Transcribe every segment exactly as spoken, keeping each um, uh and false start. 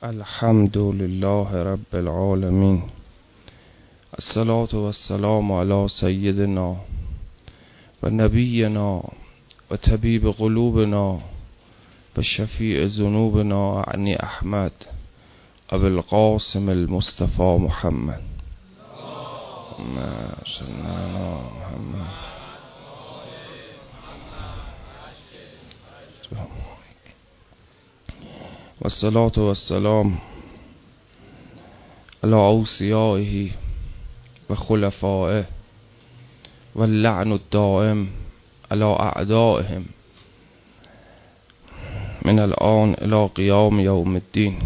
الحمد لله رب العالمين، الصلاة والسلام على سيدنا و نبینا و طبیب قلوبنا و شفیع ذنوبنا عنی احمد ابو القاسم المصطفى محمد. اللهم صل علی محمد. و الصلاة والسلام على اوصیائه و خلفائه و اللعن الدائم على اعدائهم من الان الى قیام یوم الدین.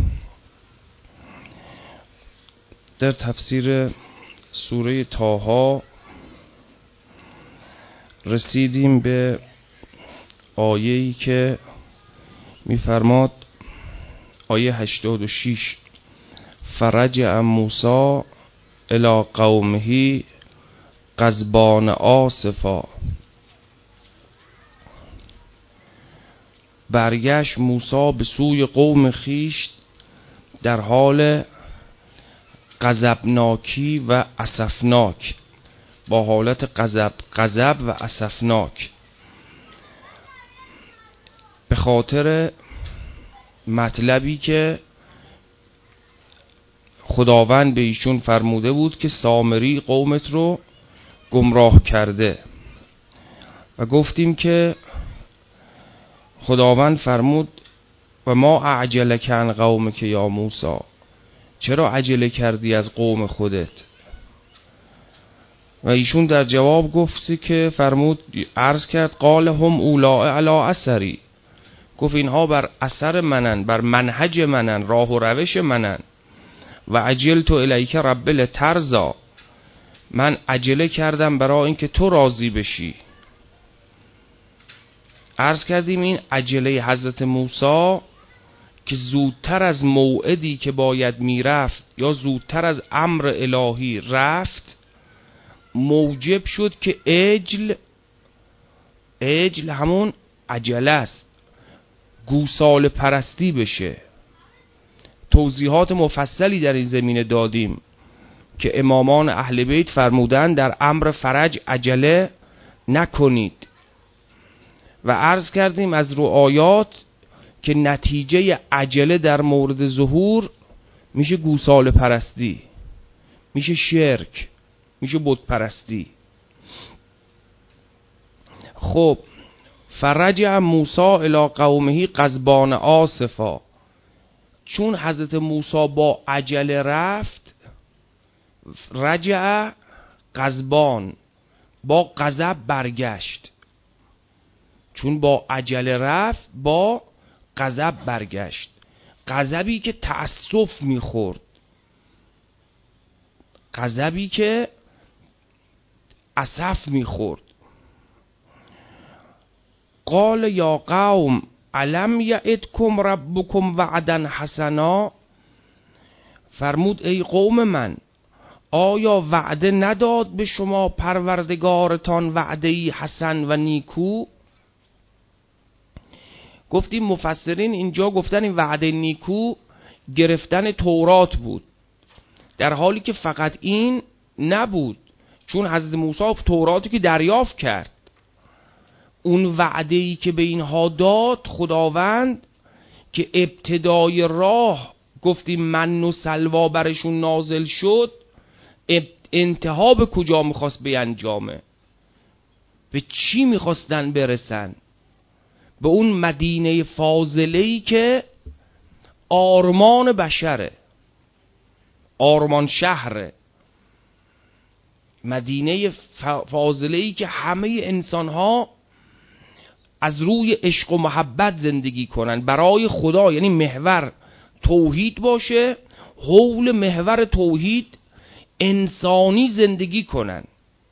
در تفسیر سوره طه رسیدیم به آیه‌ای که می‌فرماد، آیه هشتاد و شش: فرجع موسی الی قومه غضبان آسفا. برگشت موسی به سوی قوم خیش در حال غضبناکی و اسفناک، با حالت غضب غضب و اسفناک، به خاطر مطلبی که خداوند به ایشون فرموده بود که سامری قومت رو گمراه کرده. و گفتیم که خداوند فرمود و ما اعجلک عن قومک یا موسی، چرا عجله کردی از قوم خودت؟ و ایشون در جواب گفتی که فرمود، عرض کرد قال هم اولاء علی اثری، گفت اینها بر اثر منن، بر منهج منن، راه و روش منن. و عجلت الیک رب لترضی، من عجله کردم برای اینکه تو راضی بشی. عرض کردیم این عجله حضرت موسی که زودتر از موعدی که باید میرفت یا زودتر از امر الهی رفت، موجب شد که عجل عجل همون عجله است، گوساله پرستی بشه. توضیحات مفصلی در این زمینه دادیم که امامان اهل بیت فرمودن در امر فرج عجله نکنید. و عرض کردیم از رو آیات که نتیجه عجله در مورد ظهور میشه گوساله پرستی، میشه شرک، میشه بت پرستی. خب فرجع موسی الی قومه غضبان آسفا، چون حضرت موسی با عجله رفت، رجع غضبان، با غضب برگشت. چون با عجله رفت با غضب برگشت، غضبی که تأسف میخورد، غضبی که اسف میخورد. قال یا قوم الم یعدکم ربکم وعدا حسنا، فرمود ای قوم من، آیا وعده نداد به شما پروردگارتان وعده‌ای حسن و نیکو؟ گفتیم مفسرین اینجا گفتن این وعده نیکو گرفتن تورات بود، در حالی که فقط این نبود، چون حضرت موسی توراتی که دریافت کرد، اون وعده‌ای که به اینها داد خداوند که ابتدای راه گفتیم من و سلوا برشون نازل شد، انتها به کجا میخواست بیانجامه؟ به چی میخواستن برسن؟ به اون مدینه فاضله‌ای که آرمان بشره، آرمان شهره، مدینه فاضله‌ای که همه انسانها از روی عشق و محبت زندگی کنن برای خدا، یعنی محور توحید باشه، حول محور توحید انسانی زندگی کنن.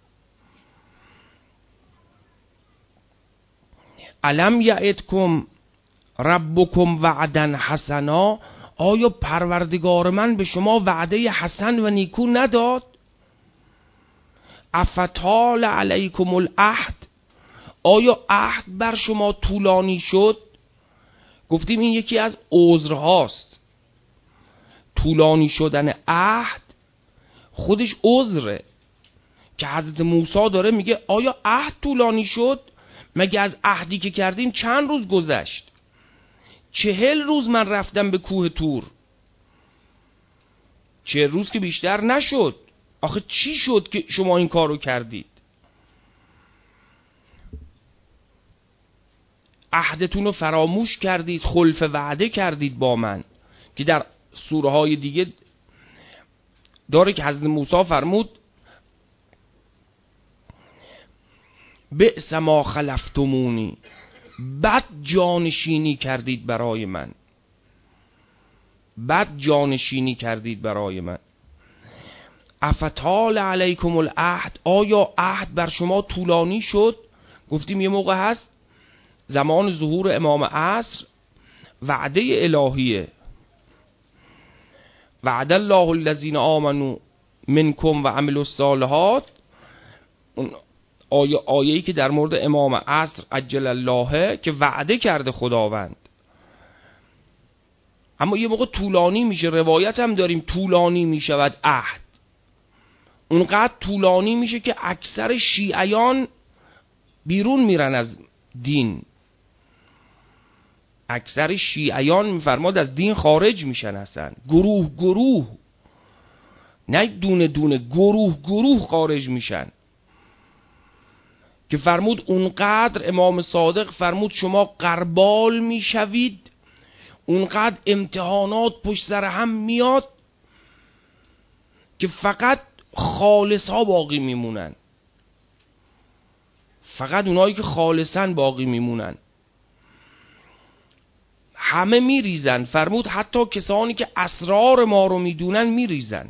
الم یعدکم ربکم وعدا حسنا، آیا پروردگار من به شما وعده حسن و نیکو نداد؟ افتال علیکم العهد، آیا عهد بر شما طولانی شد؟ گفتیم این یکی از عذرهاست. طولانی شدن عهد خودش عذره، که حضرت موسی داره میگه آیا عهد طولانی شد؟ مگه از عهدی که کردیم چند روز گذشت؟ چهل روز من رفتم به کوه طور، چهل روز که بیشتر نشد. آخه چی شد که شما این کارو کردید؟ عهدتون رو فراموش کردید، خلف وعده کردید با من، که در سوره های دیگه داره که حضرت موسی فرمود بئس ما خلفتمونی، بد جانشینی کردید برای من، بد جانشینی کردید برای من. افتال علیکم العهد، آیا عهد بر شما طولانی شد؟ گفتیم یه موقع هست زمان ظهور امام عصر وعده الهیه، وعد الله الذین آمنوا منکم و عملوا الصالحات، اون آیه آیه‌ای که در مورد امام عصر عجل الله که وعده کرده خداوند. اما یه موقع طولانی میشه، روایت هم داریم طولانی میشود عهد، اونقدر طولانی میشه که اکثر شیعیان بیرون میرن از دین، اکثر شیعیان میفرماد از دین خارج میشن، اصلا گروه گروه، نه دونه دونه، گروه گروه خارج میشن. که فرمود اونقدر امام صادق فرمود شما غربال میشوید، اونقدر امتحانات پشت سر هم میاد که فقط خالص ها باقی میمونن، فقط اونایی که خالصن باقی میمونن، همه میریزن. فرمود حتی کسانی که اسرار ما رو میدونن میریزن.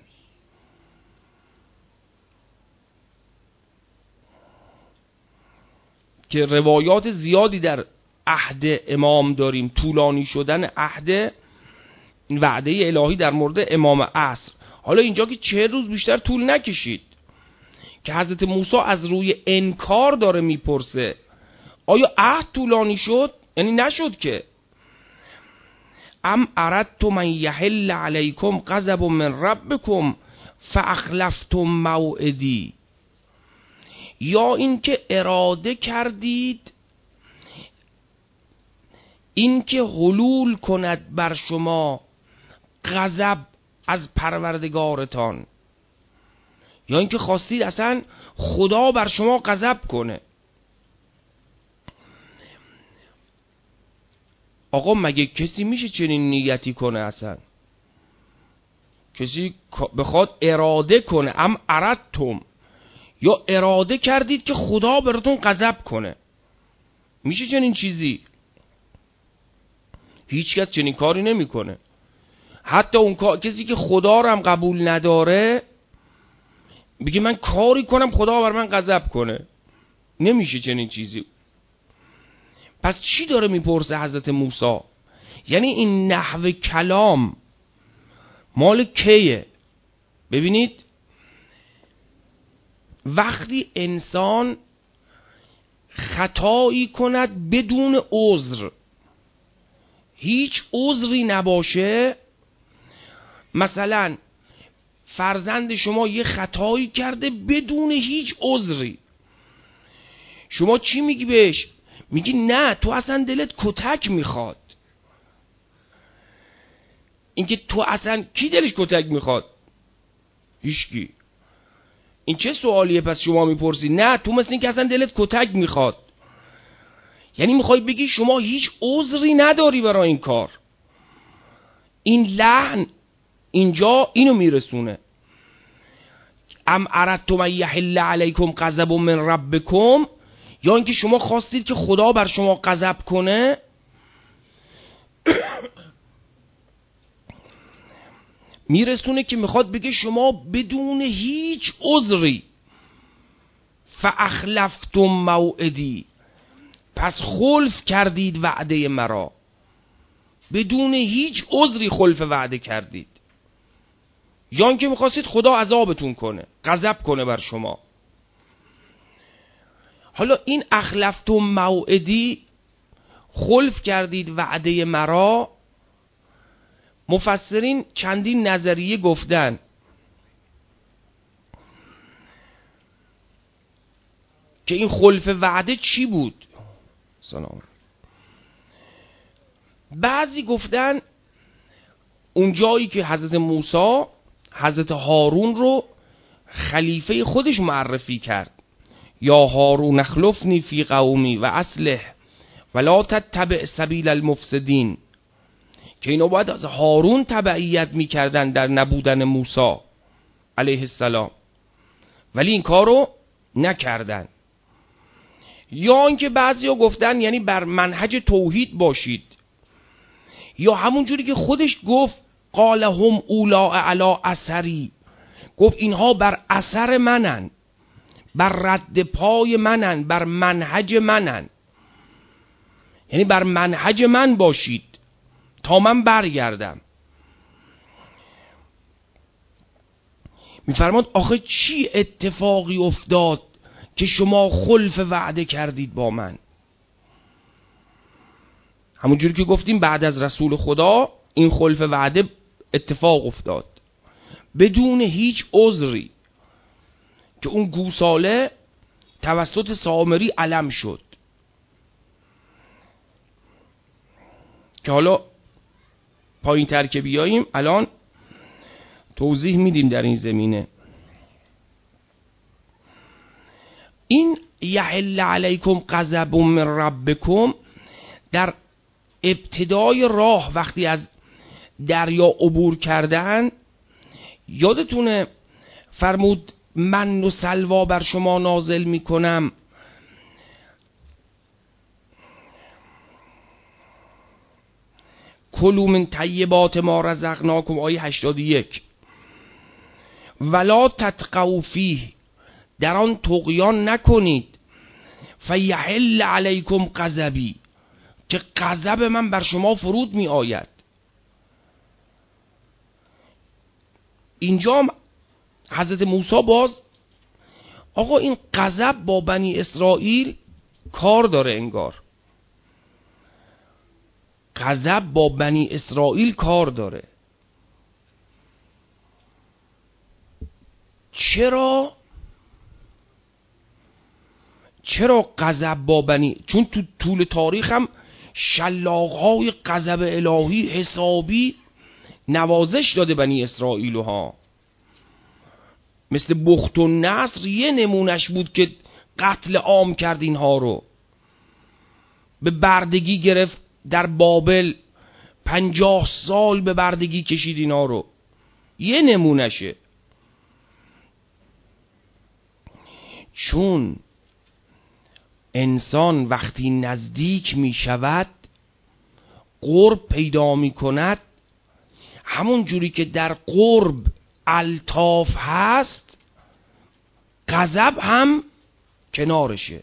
که روایات زیادی در عهد امام داریم، طولانی شدن عهد، این وعده الهی در مورد امام عصر. حالا اینجا که چهل روز بیشتر طول نکشید، که حضرت موسی از روی انکار داره میپرسه آیا عهد طولانی شد؟ یعنی نشد که. ام اردتم من یحل علیکم غضب من ربکم فاخلفتم موعدی، یا اینکه اراده کردید اینکه حلول کند بر شما غضب از پروردگارتان، یا اینکه خواستید اصلا خدا بر شما غضب کنه. آقا مگه کسی میشه چنین نیتی کنه؟ اصلا کسی بخواد اراده کنه ام اردتم، یا اراده کردید که خدا براتون غضب کنه، میشه چنین چیزی؟ هیچ کس چنین کاری نمیکنه. حتی اون کسی که خدا رو هم قبول نداره بگه من کاری کنم خدا بر من غضب کنه، نمیشه چنین چیزی. پس چی داره میپرسه حضرت موسی؟ یعنی این نحو کلام مال کیه؟ ببینید وقتی انسان خطایی کند بدون عذر، هیچ عذری نباشه، مثلا فرزند شما یه خطایی کرده بدون هیچ عذری، شما چی میگی بهش؟ میگی نه تو اصلا دلت کتک میخواد. اینکه تو اصلا کی دلش کتک میخواد؟ هیچکی. این چه سوالیه پس شما میپرسی؟ نه تو مثل این که اصلا دلت کتک میخواد، یعنی میخوای بگی شما هیچ عذری نداری برای این کار. این لحن اینجا اینو میرسونه. ام اردتم ان یحل علیکم غضب من ربکم، یا اینکه شما خواستید که خدا بر شما غضب کنه. میرسونه که میخواد بگه شما بدون هیچ عذری فاخلفتم موعدی، پس خلف کردید وعده مرا، بدون هیچ عذری خلف وعده کردید. یا اینکه میخواستید خدا عذابتون کنه، غضب کنه بر شما. حالا این اخلفتم موعدی، خلف کردید وعده مرا، مفسرین چندین نظریه گفتن. که این خلف وعده چی بود؟ سلام. بعضی گفتن اون جایی که حضرت موسی حضرت هارون رو خلیفه خودش معرفی کرد، یا هارون اخلفنی فی قومی و اصلح ولا تتبع سبیل المفسدین، که اینا باید از هارون تبعیت میکردن در نبودن موسی علیه السلام، ولی این کارو نکردن. یا اینکه بعضیا گفتن یعنی بر منهج توحید باشید، یا همون جوری که خودش گفت قال هم اولا علی اثری، گفت اینها بر اثر منن، بر رد پای منن، بر منهج منن، یعنی بر منهج من باشید تا من برگردم. میفرماد آخه چی اتفاقی افتاد که شما خلف وعده کردید با من؟ همونجوری که گفتیم بعد از رسول خدا این خلف وعده اتفاق افتاد بدون هیچ عذری، که اون گوساله توسط سامری علم شد، که حالا پایین تر که بیاییم الان توضیح میدیم در این زمینه. این یحل علیکم غضب من ربکم در ابتدای راه وقتی از دریا عبور کردن، یادتونه فرمود من و سلوا بر شما نازل میکنم، کلوا من طیبات ما رزقناکم، آیه هشتاد و یک، ولا تطغوا فیه، در آن طغیان نکنید، فیحل علیکم غضبی، که غضب من بر شما فرود می آید. اینجا حضرت موسی باز آقا این غضب با بنی اسرائیل کار داره، انگار غضب با بنی اسرائیل کار داره. چرا؟ چرا غضب با بنی؟ چون تو طول تاریخ هم شلاق‌های غضب الهی حسابی نوازش داده بنی اسرائیل ها، مثل بخت و نصر یه نمونش بود که قتل عام کرد اینها رو، به بردگی گرفت در بابل، پنجاه سال به بردگی کشید اینا رو، یه نمونشه. چون انسان وقتی نزدیک می شود قرب پیدا می کند، همون جوری که در قرب الطاف هست غضب هم کنارشه،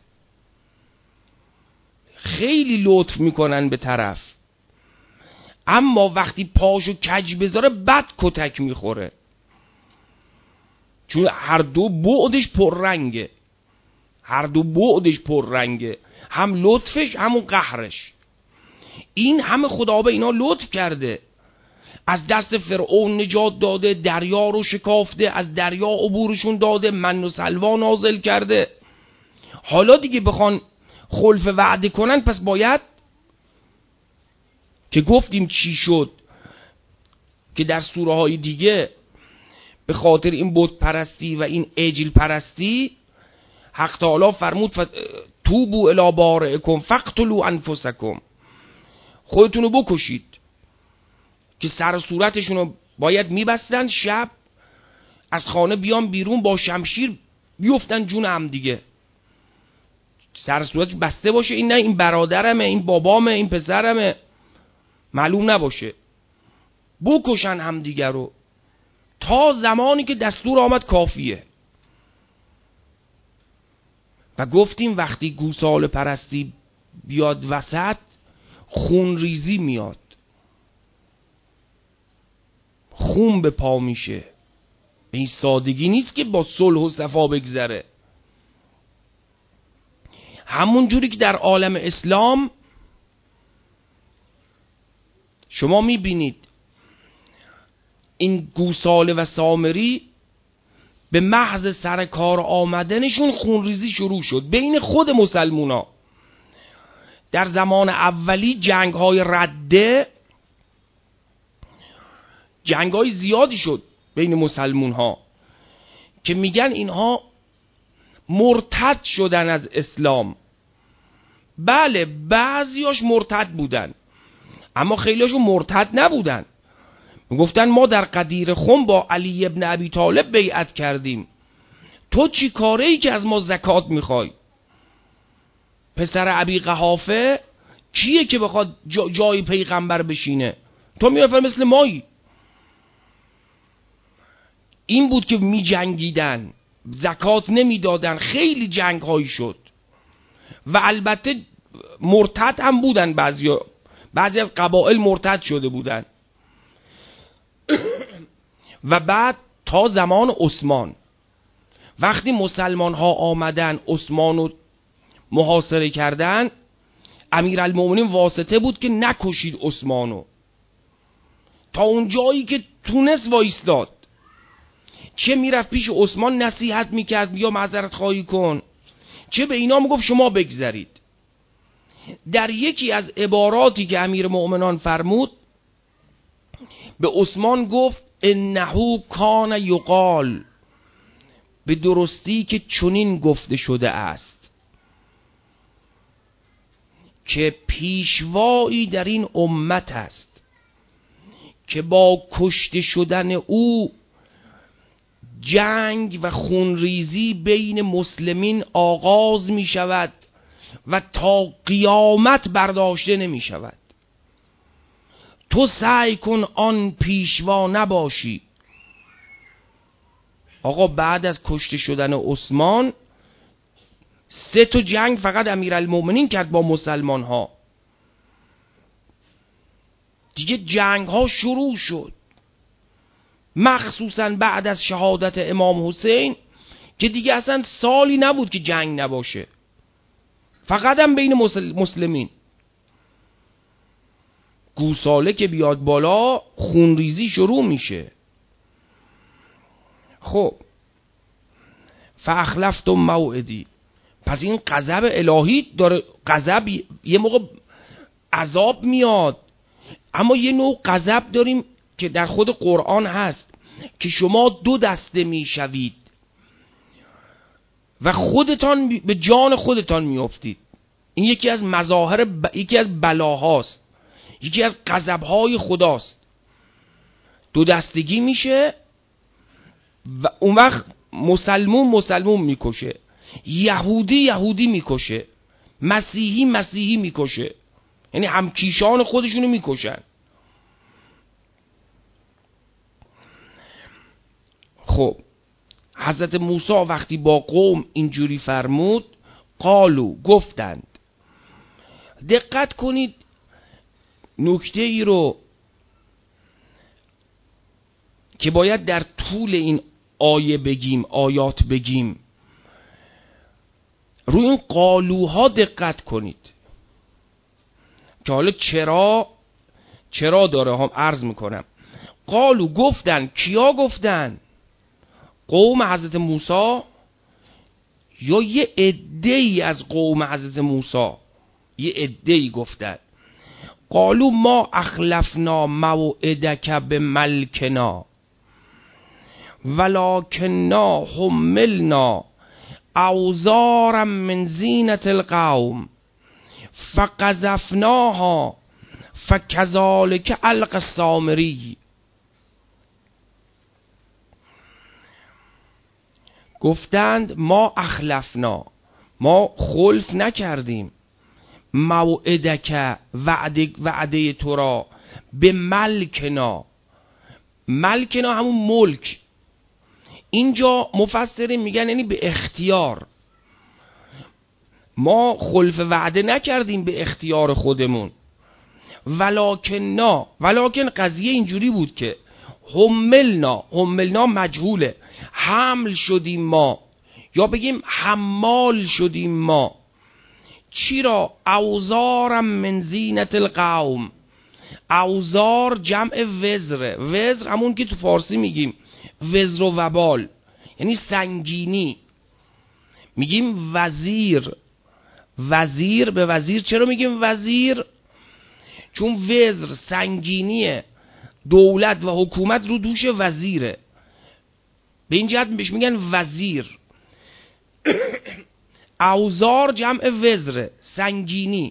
خیلی لطف میکنن به طرف، اما وقتی پاشو کج بذاره بد کتک میخوره، چون هر دو بعدش پررنگه، هر دو بعدش پررنگه، هم لطفش همون قهرش. این همه خدا به اینا لطف کرده، از دست فرعون نجات داده، دریا رو شکافته، از دریا عبورشون داده، من و سلوا نازل کرده. حالا دیگه بخوان خلف وعده کنن، پس باید که گفتیم چی شد، که در سوره های دیگه به خاطر این بت پرستی و این عجل پرستی حق تعالی فرمود توبوا الی بارئکم فاقتلوا انفسکم، خودتونو بکشید، که سر و صورتشون رو باید میبستن، شب از خانه بیان بیرون با شمشیر بیفتن جون هم دیگه، سر و صورتش بسته باشه، این نه این برادرمه، این بابامه، این پسرمه، معلوم نباشه، بکشن هم دیگه رو تا زمانی که دستور آمد کافیه. و گفتیم وقتی گوساله پرستی بیاد وسط خون ریزی میاد، خون به پا میشه، به این سادگی نیست که با صلح و صفا بگذره. همون جوری که در عالم اسلام شما میبینید این گوساله و سامری به محض سر کار آمدنشون خونریزی شروع شد بین خود مسلمونا. در زمان اولی جنگ های رده، جنگ های زیادی شد بین مسلمون ها که میگن اینها مرتد شدن از اسلام. بله بعضیاش مرتد بودن، اما خیلیاشون مرتد نبودن. گفتن ما در قدیر خم با علی ابن ابی طالب بیعت کردیم، تو چی کاره ای که از ما زکات میخوای؟ پسر ابی قحافه کیه که بخواد جا جای پیغمبر بشینه؟ تو میافر مثل مایی. این بود که می جنگیدن، زکات نمی دادن. خیلی جنگ هایی شد و البته مرتد هم بودن. بعضی بعضی از قبائل مرتد شده بودن. و بعد تا زمان عثمان، وقتی مسلمان ها آمدن عثمان رو محاصره کردن، امیرالمومنین واسطه بود که نکشید عثمانو. تا اون جایی که تونست وایستاد، چه میرفت پیش عثمان نصیحت میکرد یا معذرت خواهی کن، چه به اینا میگفت شما بگذرید. در یکی از عباراتی که امیر مؤمنان فرمود به عثمان گفت انه کان یقال، به درستی که چنین گفته شده است که پیشوایی در این امت است که با کشته شدن او جنگ و خونریزی بین مسلمین آغاز می شود و تا قیامت برداشته نمی شود. تو سعی کن آن پیشوا نباشی. آقا بعد از کشته شدن عثمان سه تا جنگ فقط امیرالمومنین کرد با مسلمان ها. دیگه جنگ ها شروع شد، مخصوصا بعد از شهادت امام حسین که دیگه اصلا سالی نبود که جنگ نباشه، فقط هم بین مسلمین. گوساله که بیاد بالا خونریزی شروع میشه. خب فاخلفتم موعدی، پس این غضب الهی داره. غضب یه موقع عذاب میاد، اما یه نوع غضب داریم که در خود قرآن هست که شما دو دسته میشوید و خودتان به جان خودتان میافتید. این یکی از مظاهر ب... یکی از بلاهاست، یکی از غضب‌های خداست. دو دستگی میشه و اون وقت مسلمون مسلمون میکشه، یهودی یهودی میکشه، مسیحی مسیحی میکشه، یعنی همکیشان خودشونو میکشن. خب حضرت موسی وقتی با قوم اینجوری فرمود، قالو گفتند. دقت کنید نکته ای رو که باید در طول این آیه بگیم، آیات بگیم، روی این قالوها دقت کنید که حالا چرا چرا داره هم عرض میکنم. قالو گفتن، کیا گفتن؟ قوم حضرت موسی یا یه عده‌ای از قوم حضرت موسی؟ یه عده‌ای گفتن قالو ما اخلفنا موعدک بملکنا ولکننا حملنا اوزارا من زینت القوم فقذفناها فکذالک القی السامری. گفتند ما اخلفنا، ما خلف نکردیم، موعدک وعده, وعده تو را، به ملکنا. ملکنا همون ملک. اینجا مفسرین میگن یعنی به اختیار. ما خلف وعده نکردیم به اختیار خودمون. ولکننا، ولکن قضیه اینجوری بود که حملنا، حملنا مجهوله، حمل شدیم ما، یا بگیم حمال شدیم ما. چی را؟ اوزارم من زینت القوم، اوزار جمع وزره. وزر همون که تو فارسی میگیم وزر و وبال، یعنی سنگینی. میگیم وزیر. وزیر به وزیر چرا میگیم وزیر؟ چون وزر سنگینی دولت و حکومت رو دوش وزیره، به این جهت بهش میگن وزیر. اوزار جمع وزره، سنگینی.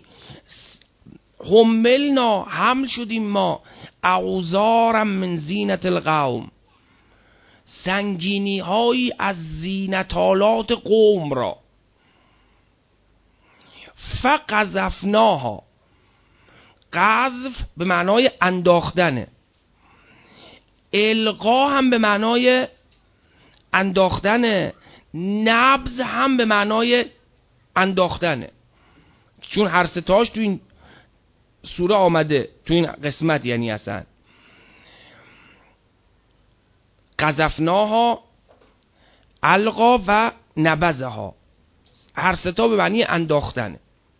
حملنا حمل شدیم ما، اوزارم من زینت القوم، سنگینی هایی از زینتالات قوم را. فقذفناها، قذف به معنای انداختنه، القا هم به معنای انداختنه، نبض هم به معنای انداختنه، چون هر ستاش تو این سوره آمده، تو این قسمت. یعنی اصلا قذفناها، القا و نبذها، هر ستا به معنی انداختنه.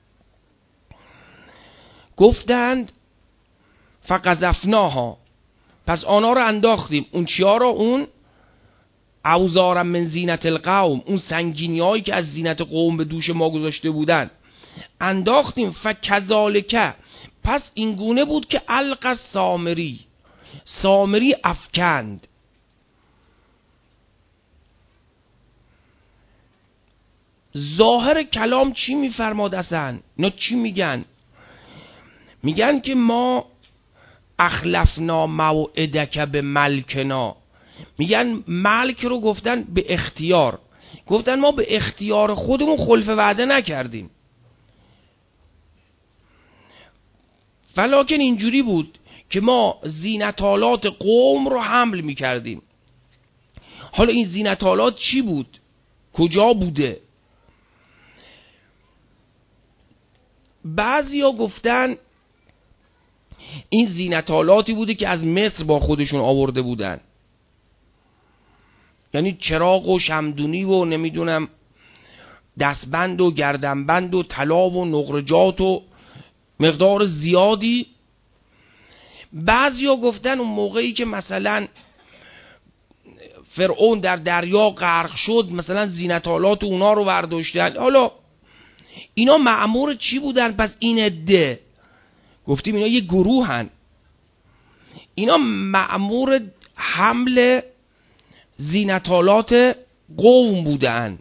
گفتند فقذفناها، پس آنها رو انداختیم. اون چیا رو؟ اون اوزارم من زینت القوم، اون سنگینی هایی که از زینت قوم به دوش ما گذاشته بودن انداختیم. فکذالک، پس این گونه بود که القی سامری، سامری افکند. ظاهر کلام چی میفرماد اصلا؟ اینا چی میگن؟ میگن که ما اخلفنا موعدک به ملکنا. میگن ملک رو گفتن به اختیار، گفتن ما به اختیار خودمون خلف وعده نکردیم، ولیکن اینجوری بود که ما زینتالات قوم رو حمل میکردیم. حالا این زینتالات چی بود؟ کجا بوده؟ بعضیا گفتن این زینتالاتی بوده که از مصر با خودشون آورده بودن، یعنی چراغ و شمدونی و نمیدونم دستبند و گردنبند و طلا و نقرجات و مقدار زیادی. بعضیا گفتن اون موقعی که مثلا فرعون در دریا غرق شد، مثلا زینتالات اونا رو برداشتن. حالا اینا مأمور چی بودن؟ پس این عده گفتیم اینا یه گروه هن، اینا مأمور حمل زینتالات قوم بودن.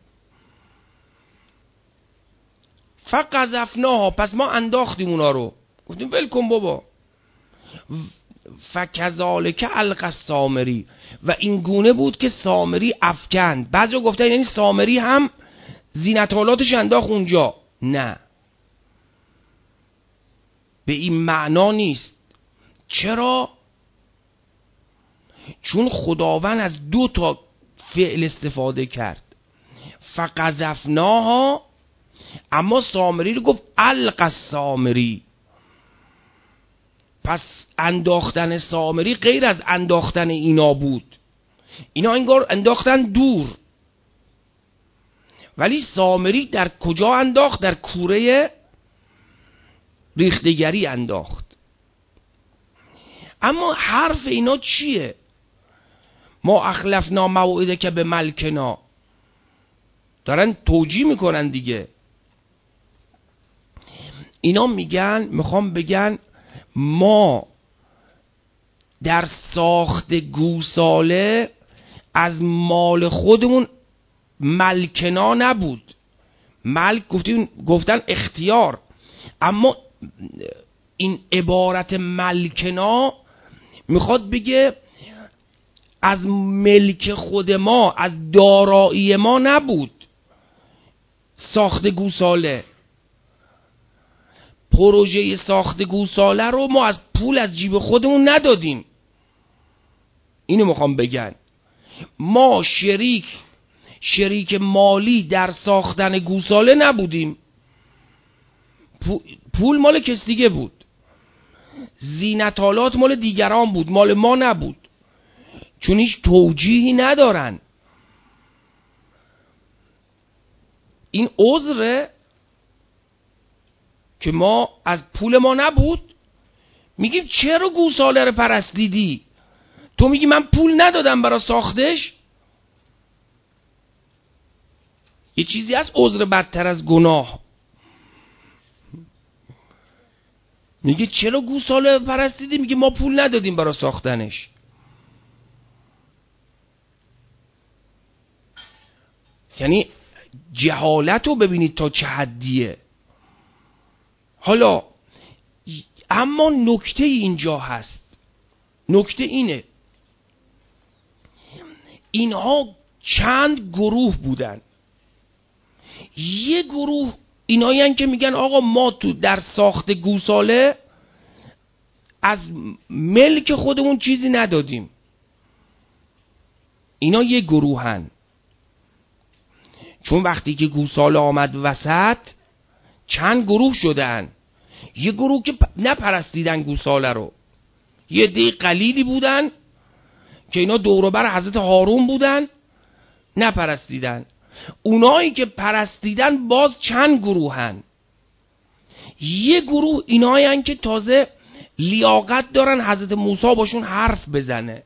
فقذفناها، پس ما انداختیم اونا رو، گفتیم ولکن بابا. فکذالک القی السامری، و این گونه بود که سامری افکند. بعضی گفتن یعنی سامری هم زینتالاتش انداخت اونجا. نه، به این معنا نیست. چرا؟ چون خداوند از دو تا فعل استفاده کرد، فقذفناها، اما سامری رو گفت القی السامری. پس انداختن سامری غیر از انداختن اینا بود. اینا انگار انداختن دور، ولی سامری در کجا انداخت؟ در کوره ریختگری انداخت. اما حرف اینا چیه؟ ما اخلفنا موعدک به ملکنا، دارن توجیه میکنن دیگه. اینا میگن، میخوام بگن ما در ساخت گوساله از مال خودمون ملکنا نبود. ملک گفتن, گفتن اختیار، اما این عبارت ملکنا میخواد بگه از ملک خود ما، از دارایی ما نبود ساخت گوساله. پروژه ساخت گوساله رو ما از پول از جیب خودمون ندادیم. اینو میخوام بگن ما شریک شریک مالی در ساختن گوساله نبودیم. پول مال کس دیگه بود، زینتالات مال دیگران بود، مال ما نبود، چون هیچ توجیهی ندارن. این عذره که ما از پول ما نبود، میگیم چرا گوساله رو پرستیدی؟ تو میگی من پول ندادم برای ساختش. یه چیزی هست عذر بدتر از گناه. میگه چرا گوساله پرستیدی؟ میگه ما پول ندادیم برای ساختنش. یعنی جهالت رو ببینید تا چه حدیه. حالا اما نکته اینجا هست، نکته اینه اینها چند گروه بودن. یه گروه اینایین که میگن آقا ما تو در ساخت گوساله از ملک خودمون چیزی ندادیم. اینا یه گروهن، چون وقتی که گوساله آمد وسط چند گروه شدن. یه گروه که نپرستیدن گوساله رو، یه عده قلیلی بودن که اینا دور و بر حضرت هارون بودن، نپرستیدن. اونایی که پرستیدن باز چند گروهن. یه گروه اینایین که تازه لیاقت دارن حضرت موسی باشون حرف بزنه،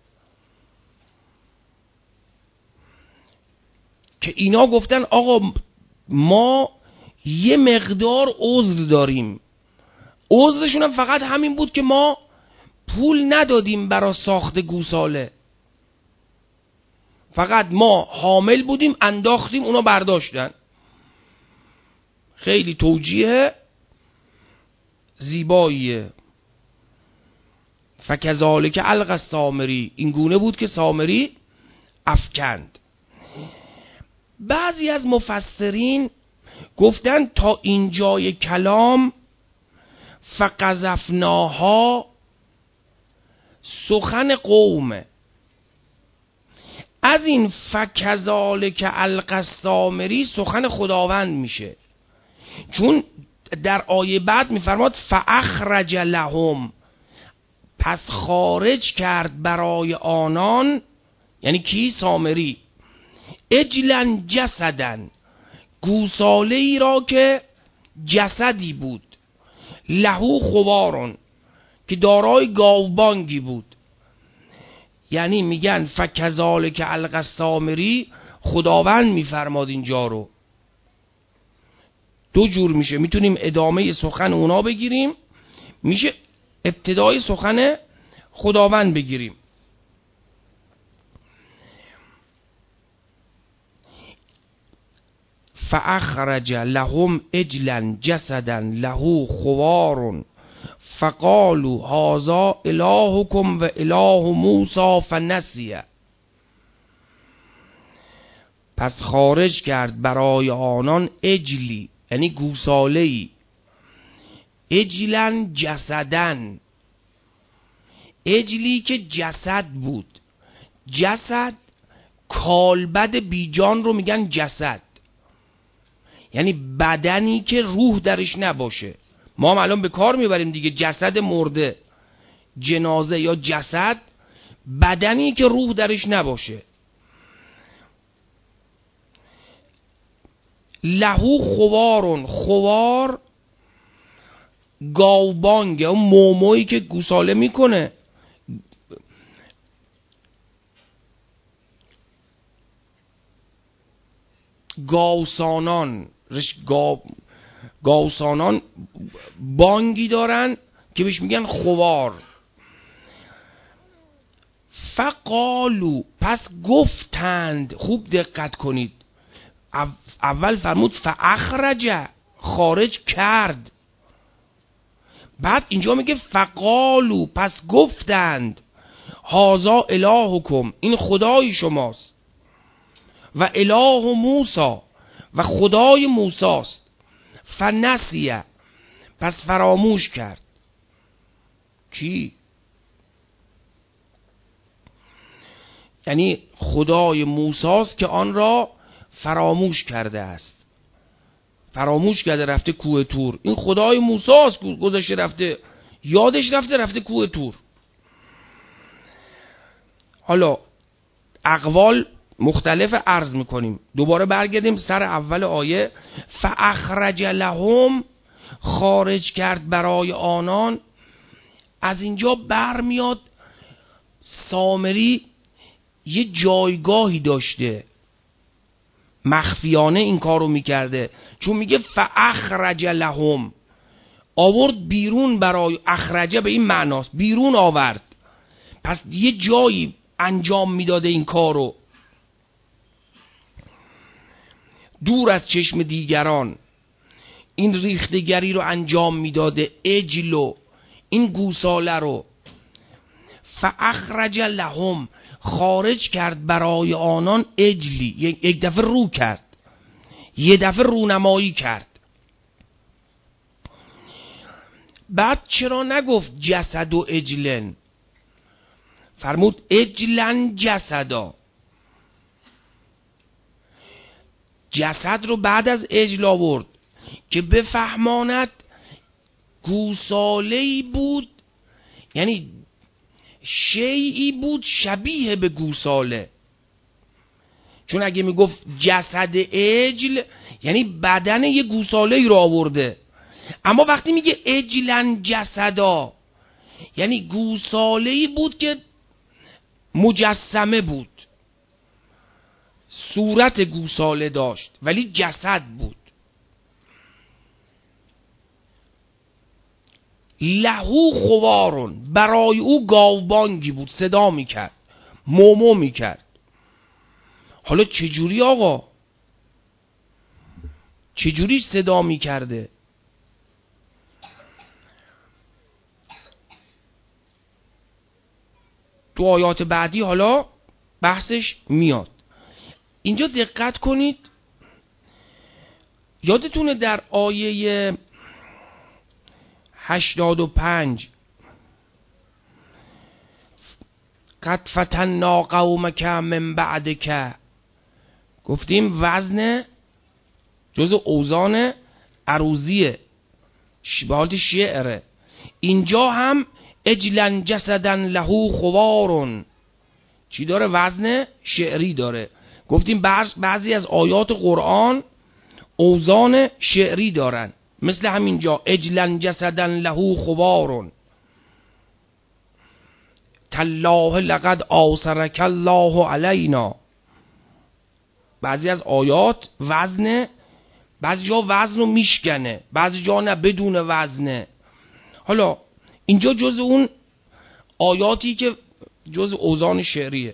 که اینا گفتن آقا ما یه مقدار عذر داریم. عذرشون هم فقط همین بود که ما پول ندادیم برای ساخت گوساله، فقط ما حامل بودیم انداختیم اونا برداشتن. خیلی توجیه زیباییه. فکذالک القی السامری، این گونه بود که سامری افکند. بعضی از مفسرین گفتن تا اینجای کلام فقذفناها سخن قومه. از این فکذالک القی السامری سخن خداوند میشه، چون در آیه بعد میفرماد فاخرج لهم، پس خارج کرد برای آنان، یعنی کی؟ سامری، اجلا جسدن، گوساله ای را که جسدی بود، لهو خوارون، که دارای گاوبانگی بود. یعنی میگن فکذالک القی السامری، خداوند میفرماد اینجا رو. دو جور میشه، میتونیم ادامه سخن اونا بگیریم، میشه ابتدای سخن خداوند بگیریم. فاخرج لهم اجلا جسدا له خوار فقالوا هذا الهکم و اله موسی فنسی. پس خارج کرد برای آنان اجلی، یعنی گوساله‌ای، اجلن جسدن، اجلی که جسد بود. جسد کالبد بیجان رو میگن جسد، یعنی بدنی که روح درش نباشه. ما هم الان به کار میبریم دیگه، جسد مرده، جنازه یا جسد، بدنی که روح درش نباشه. لهو خوارون، خوار گاوبانگه، اون مومویی که گوساله میکنه. گاوسانان، گاو گاوسانان بانگی دارن که بهش میگن خوار. فقالو، پس گفتند. خوب دقت کنید، اول فرمود فاخرج، خارج کرد، بعد اینجا میگه فقالو، پس گفتند، هذا الهکم، این خدای شماست، و اله موسی، و خدای موسی است. فنسیه، پس فراموش کرد. کی؟ یعنی خدای موسی است که آن را فراموش کرده است. فراموش کرده، رفته کوه تور. این خدای موسی است، گذشته رفته، یادش رفته رفته کوه تور. حالا اقوال مختلف عرض میکنیم. دوباره برگردیم سر اول آیه. فاخرج لهم، خارج کرد برای آنان، از اینجا برمیاد سامری یه جایگاهی داشته، مخفیانه این کارو میکرده، چون میگه فاخرج لهم، آورد بیرون، برای اخرجه به این معناست بیرون آورد، پس یه جایی انجام میداده این کارو، دور از چشم دیگران این ریختگری رو انجام میداده، اجلو این گوساله رو، فاخرج لهم خارج کرد برای آنان، اجلی یک دفعه رو کرد، یه دفعه رونمایی کرد. بعد چرا نگفت جسد و اجلن، فرمود اجلن جسدا، جسد رو بعد از اجل آورد که بفهماند گوساله‌ای بود، یعنی شیئی بود شبیه به گوساله، چون اگه میگفت جسد اجل یعنی بدن یه گوساله‌ای رو آورده، اما وقتی میگه اجلن جسدا یعنی گوساله‌ای بود که مجسمه بود، صورت گوساله داشت ولی جسد بود. لهو خوارون برای او گاوبانگی بود، صدا میکرد، مومو میکرد. حالا چجوری آقا؟ چجوری صدا میکرده؟ تو آیات بعدی حالا بحثش میاد. اینجا دقت کنید، یادتونه در آیه هشتاد و پنج قد فتنا قومک من بعدک، گفتیم وزن جز اوزان عروضیه، به حالت شعره. اینجا هم اجلن جسدن لهو خوارون چی داره؟ وزن شعری داره. گفتیم بعضی از آیات قرآن اوزان شعری دارن، مثل همینجا اجلن جسدن لهو خوارون، تالله لقد آثرک الله علینا. بعضی از آیات وزن، بعضی جا وزن رو میشکنه، بعضی جا نه بدون وزنه. حالا اینجا جز اون آیاتی که جز اوزان شعریه.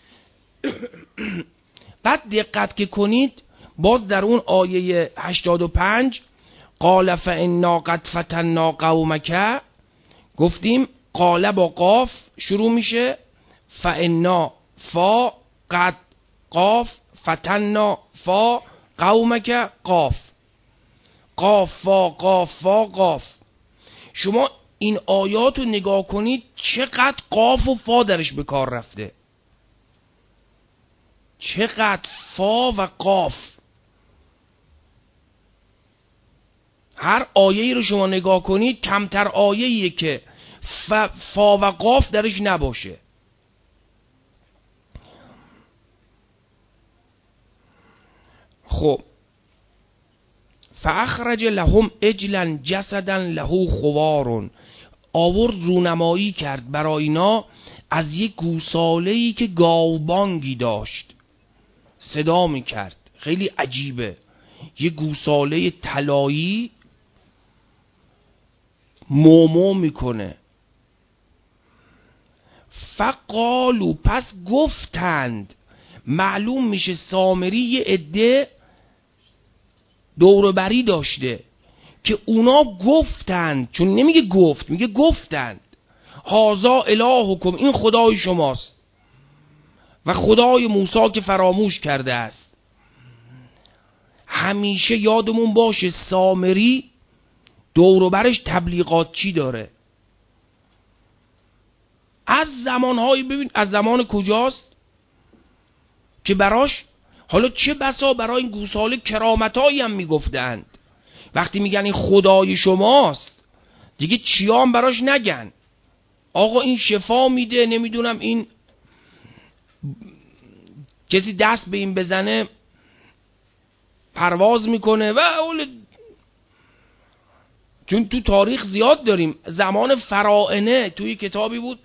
بعد دقت که کنید باز در اون آیه هشتاد و پنج قال فانا قد فتنا قومک، گفتیم قال با قاف شروع میشه، فانا فا قد قاف، فتنا فا قومک قاف، قاف فا قاف فا قاف. شما این آیات رو نگاه کنید چقدر قاف و فا درش به کار رفته، چقدر فا و قاف. هر آیه‌ای رو شما نگاه کنید کمتر آیه‌ایه که فا و قاف درش نباشه. خب فاخرج لهم اجلا جسدا له خوارون، آورد رونمایی کرد برای اینا از یک گوساله‌ای که گاوبانگی داشت، صدا میکرد. خیلی عجیبه، یک گوساله طلایی مومو میکنه. فقالو پس گفتند، معلوم میشه سامری یه عده دوربری داشته که اونا گفتند، چون نمیگه گفت، میگه گفتند هازا الهکم، این خدای شماست و خدای موسی که فراموش کرده است. همیشه یادمون باشه سامری دوروبرش تبلیغات چی داره. از زمانهای، ببین از زمان کجاست که براش، حالا چه بسا برای این گوساله کرامتایی هم میگفتند. وقتی میگن این خدای شماست دیگه چیام براش نگن، آقا این شفا میده، نمیدونم این کسی دست به این بزنه پرواز میکنه و اول چون تو تاریخ زیاد داریم. زمان فراعنه توی کتابی بود،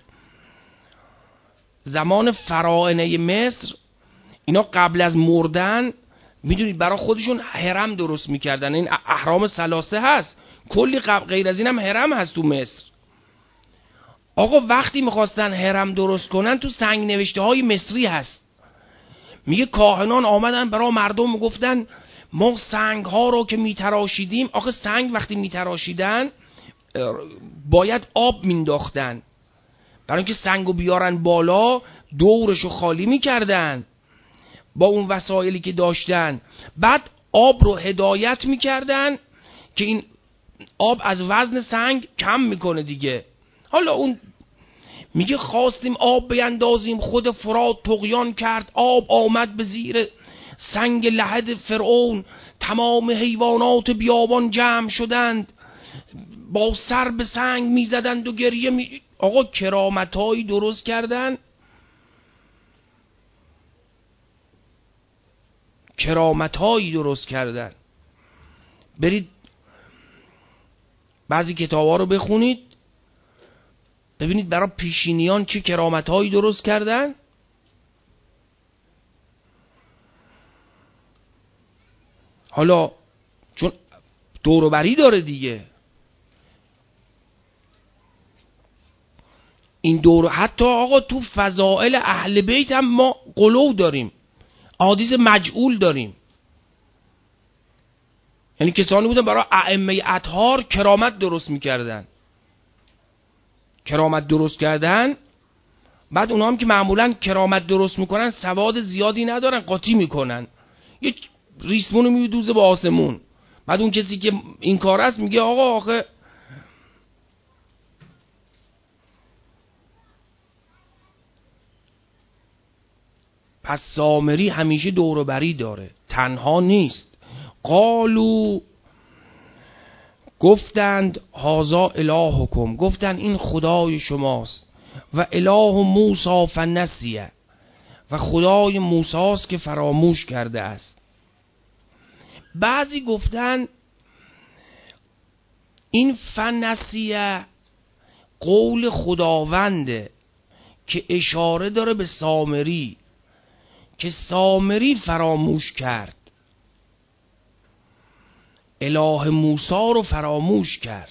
زمان فراعنه مصر، اینا قبل از مردن میدونید برای خودشون حرم درست میکردن. این اهرام ثلاثه هست، کلی غیر از این هم حرم هست تو مصر. آقا وقتی میخواستن حرم درست کنن تو سنگ نوشته های مصری هست، میگه کاهنان آمدن برای مردم میگفتن ما سنگ ها رو که میتراشیدیم، آخه سنگ وقتی میتراشیدن باید آب مینداختن برای اینکه سنگو بیارن بالا، دورشو خالی میکردن با اون وسایلی که داشتن، بعد آب رو هدایت میکردن که این آب از وزن سنگ کم میکنه دیگه. حالا اون میگه خواستیم آب بیندازیم، خود فرات طغیان کرد، آب آمد به زیر سنگ لحد فرعون، تمام حیوانات بیابان جمع شدند، با سر به سنگ میزدند و گریه می... آقا کرامتایی درست کردن، کرامتایی درست کردن. برید بعضی کتابا رو بخونید ببینید برای پیشینیان چه کرامتایی درست کردن. حالا چون دوروبری داره دیگه، این دور حتی آقا تو فضائل اهل بیت هم ما قلو داریم، احادیث مجعول داریم. یعنی کسانی بودن برای ائمه اطهار کرامت درست میکردن، کرامت درست کردن. بعد اونا هم که معمولا کرامت درست میکنن سواد زیادی ندارن، قاطی میکنن، یه ریسمونو میدوزه با آسمون. بعد اون کسی که این کار است میگه آقا آخه پس سامری همیشه دوروبری داره، تنها نیست. قالو گفتند هازا الهکم، گفتند این خدای شماست، و اله موسی فنسیه، و خدای موسی است که فراموش کرده است. بعضی گفتن این فنسیه قول خداونده که اشاره داره به سامری، که سامری فراموش کرد، اله موسی رو فراموش کرد.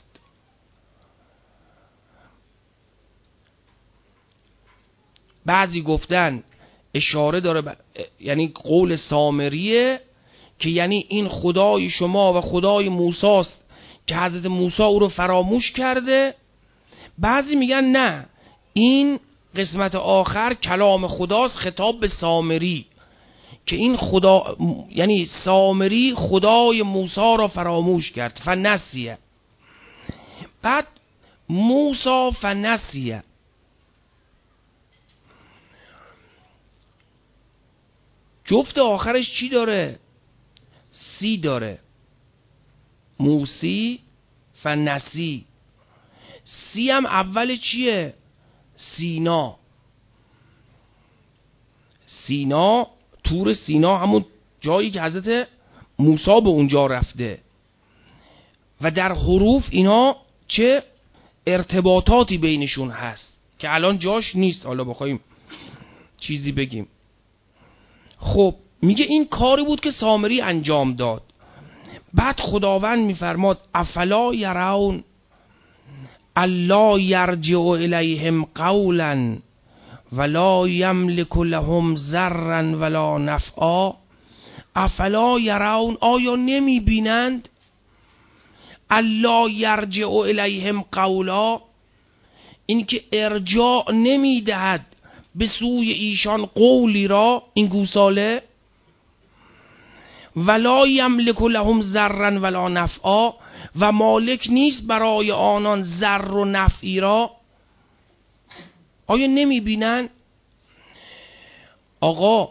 بعضی گفتن اشاره داره ب... یعنی قول سامریه که یعنی این خدای شما و خدای موسی است که حضرت موسی او رو فراموش کرده. بعضی میگن نه، این قسمت آخر کلام خداست، خطاب به سامری، که این خدا یعنی سامری خدای موسی را فراموش کرد، فنسیه. بعد موسی فنسیه، جفت آخرش چی داره؟ سی داره، موسی فنسی. سی هم اول چیه؟ سینا. سینا، تور سینا، همون جایی که حضرت موسی به اونجا رفته. و در حروف اینا چه ارتباطاتی بینشون هست که الان جاش نیست حالا بخوایم چیزی بگیم. خب میگه این کاری بود که سامری انجام داد. بعد خداوند میفرماد افلا یرون الا یرجع الیهم قولا ولا یملک لهم ضرا ولا نفعا. افلا یرون، آیا نمی بینند؟ الا یرجع الیهم قولا، این که ارجاع نمی دهد به سوی ایشان قولی را، این گوساله، ولا یملک لهم ضرا ولا نفعا، و مالک نیست برای آنان ضر و نفعی را. آیا نمی بینن؟ آقا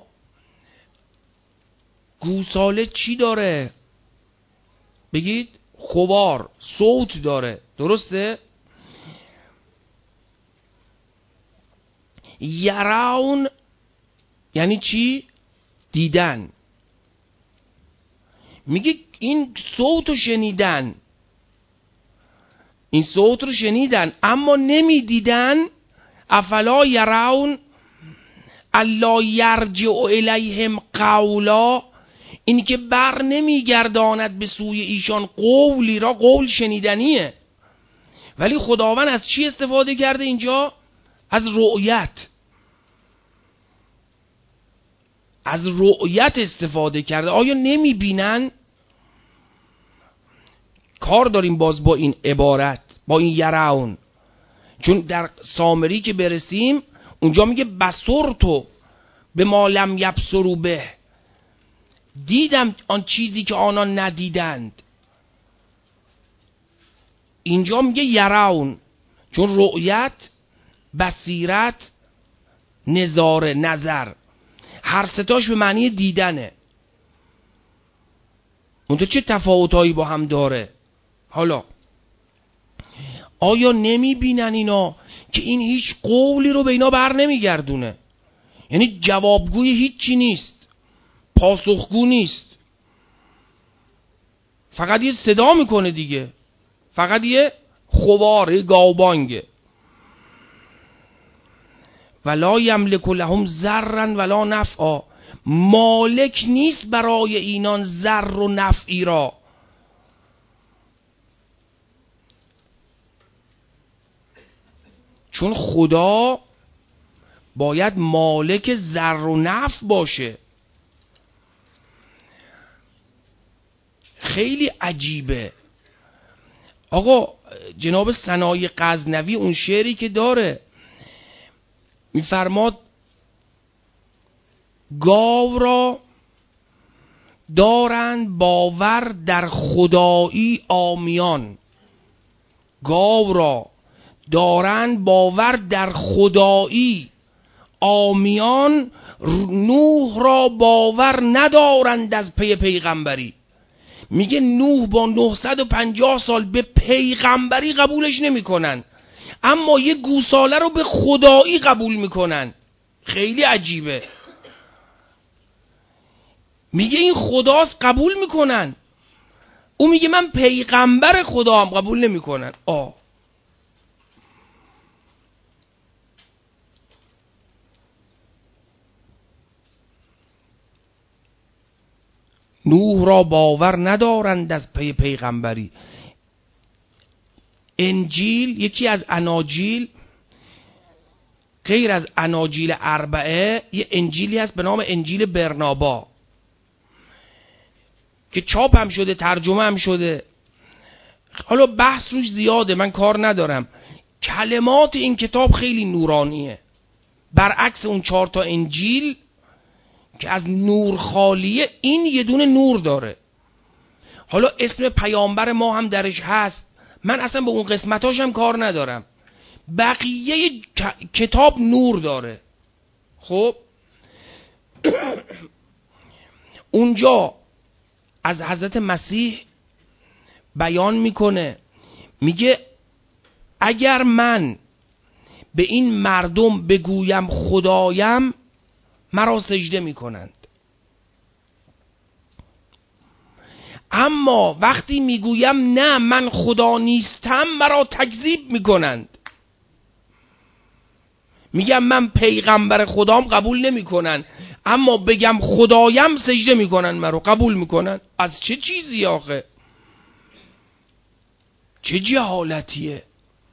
گوساله چی داره؟ بگید خبار، صوت داره، درسته؟ یرون یعنی چی؟ دیدن. میگه این صوتو شنیدن. این صوت رو شنیدن اما نمیدیدن. افلا یرون الا یرجع الیهم قولا، اینی که بر نمیگرداند به سوی ایشان قولی را. قول شنیدنیه، ولی خداوند از چی استفاده کرده اینجا؟ از رؤیت. از رؤیت استفاده کرده. آیا نمیبینن؟ کار داریم باز با این عبارت، با این یرون، چون در سامری که برسیم اونجا میگه بصرتو به ما لم یبصروا به، دیدم آن چیزی که آنان ندیدند. اینجا میگه یرون، چون رؤیت، بصیرت، نظاره، نظر، هر ستاش به معنی دیدنه. اونجا چه تفاوتایی با هم داره؟ حالا آیا نمی بینن اینا که این هیچ قولی رو به اینا بر نمی گردونه؟ یعنی جوابگوی هیچی نیست، پاسخگو نیست، فقط یه صدا میکنه دیگه، فقط یه خوار، یه گاوبانگه. ولا یملک لهم ضرا ولا نفعا، مالک نیست برای اینان ضر و نفعی را. چون خدا باید مالک ضر و نفع باشه. خیلی عجیبه. آقا جناب سنایی غزنوی اون شعری که داره میفرماد گاو را دارند باور در خدایی عامیان، گاو را دارند باور در خدایی عامیان، نوح را باور ندارند از پی پیغمبری. میگه نوح با نهصد و پنجاه سال به پیغمبری قبولش نمیکنن، اما یه گوساله رو به خدایی قبول میکنن. خیلی عجیبه. میگه این خداست قبول میکنن، او میگه من پیغمبر خدا هم قبول نمیکنن. آه نوح را باور ندارند از پی پیغمبری. انجیل یکی از اناجیل، غیر از اناجیل اربعه، یه انجیلی هست به نام انجیل برنابا که چاپ هم شده، ترجمه هم شده. حالا بحث روش زیاده، من کار ندارم. کلمات این کتاب خیلی نورانیه، برعکس اون چهار تا انجیل که از نور خالیه، این یه دونه نور داره. حالا اسم پیامبر ما هم درش هست، من اصلا به اون قسمتاش هم کار ندارم. بقیه کتاب نور داره. خب اونجا از حضرت مسیح بیان میکنه، میگه اگر من به این مردم بگویم خدایم، مرا سجده میکنند، اما وقتی میگویم نه من خدا نیستم، مرا تکذیب میکنند. میگم من پیغمبر خدام، قبول نمیکنن، اما بگم خدایم سجده میکنن، مرا قبول میکنن. از چه چیزی آخه؟ چه جهالتیه؟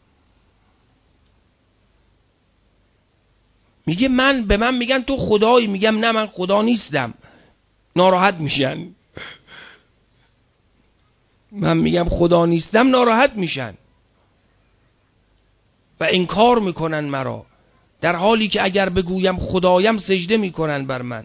میگه من به من میگن تو خدایی، میگم نه من خدا نیستم، ناراحت میشن. من میگم خدا نیستم، ناراحت میشن و انکار میکنن مرا، در حالی که اگر بگویم خدایم سجده میکنن بر من.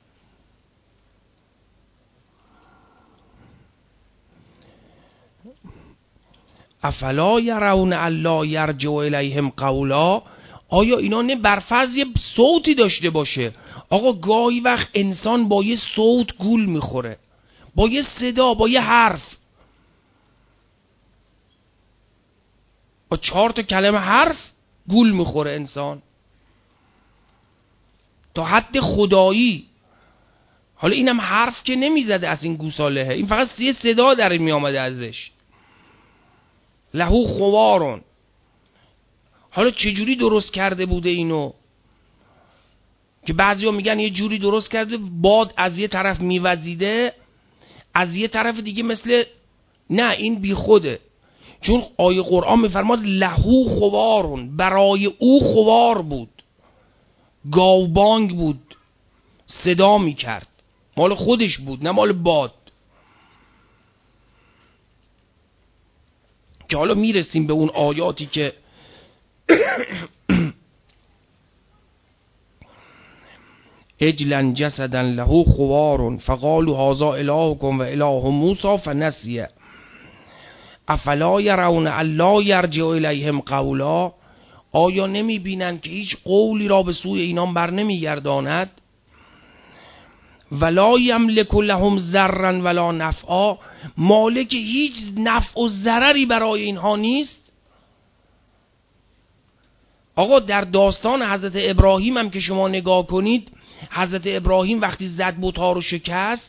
افلا یرون الا یرجع الیهم قولا، آیا اینا نه بر فرض یه صوتی داشته باشه؟ آقا گاهی وقت انسان با یه صوت گول میخوره، با یه صدا، با یه حرف، با چهار تا کلمه حرف گول میخوره انسان تا حد خدایی. حالا اینم حرف که نمیزده از این گوساله، این فقط یه صدا در می آمده ازش. لهو خوارون. حالا چجوری درست کرده بوده اینو؟ که بعضیا میگن یه جوری درست کرده باد از یه طرف میوزیده، از یه طرف دیگه مثل، نه این بی خوده، چون آیه قرآن میفرماد لهو خوارون، برای او خوار بود، گاوبانگ بود، صدا میکرد، مال خودش بود نه مال باد. که حالا میرسیم به اون آیاتی که اجلا جسدا له خوار فقالوا هذا الهكم و اله موسی فنسیه افلا یرون الا یرجع الیهم قولا. آیا نمی بینند که هیچ قولی را به سوی اینان بر نمی گرداند؟ ولا یملک لهم ضرا ولا نفعا، مالک هیچ نفع و ضرری برای اینها نیست. آقا در داستان حضرت ابراهیم هم که شما نگاه کنید، حضرت ابراهیم وقتی زد بت‌ها رو شکست،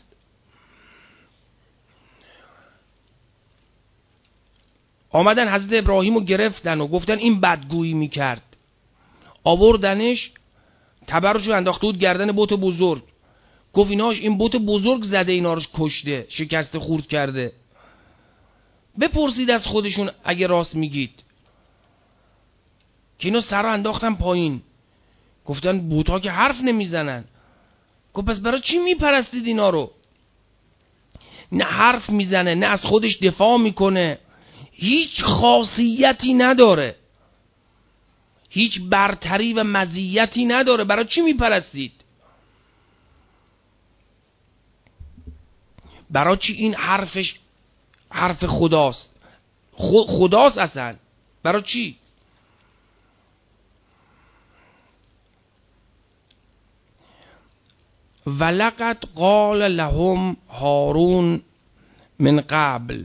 آمدن حضرت ابراهیم رو گرفتن و گفتن این بدگویی میکرد، آوردنش تبرشو انداخته بود گردن بت بزرگ، گفت ایناش این بت بزرگ زده اینا رو کشته، شکست خورد کرده. بپرسید از خودشون اگه راست میگید. که اینا سر رو انداختن پایین، گفتن بت‌ها که حرف نمیزنن. گفت پس برای چی میپرستید اینا رو؟ نه حرف میزنه، نه از خودش دفاع میکنه، هیچ خاصیتی نداره، هیچ برتری و مزیتی نداره، برای چی میپرستید؟ برای چی این حرفش حرف خداست، خداست اصلا، برای چی؟ ولقد قال لهم هارون من قبل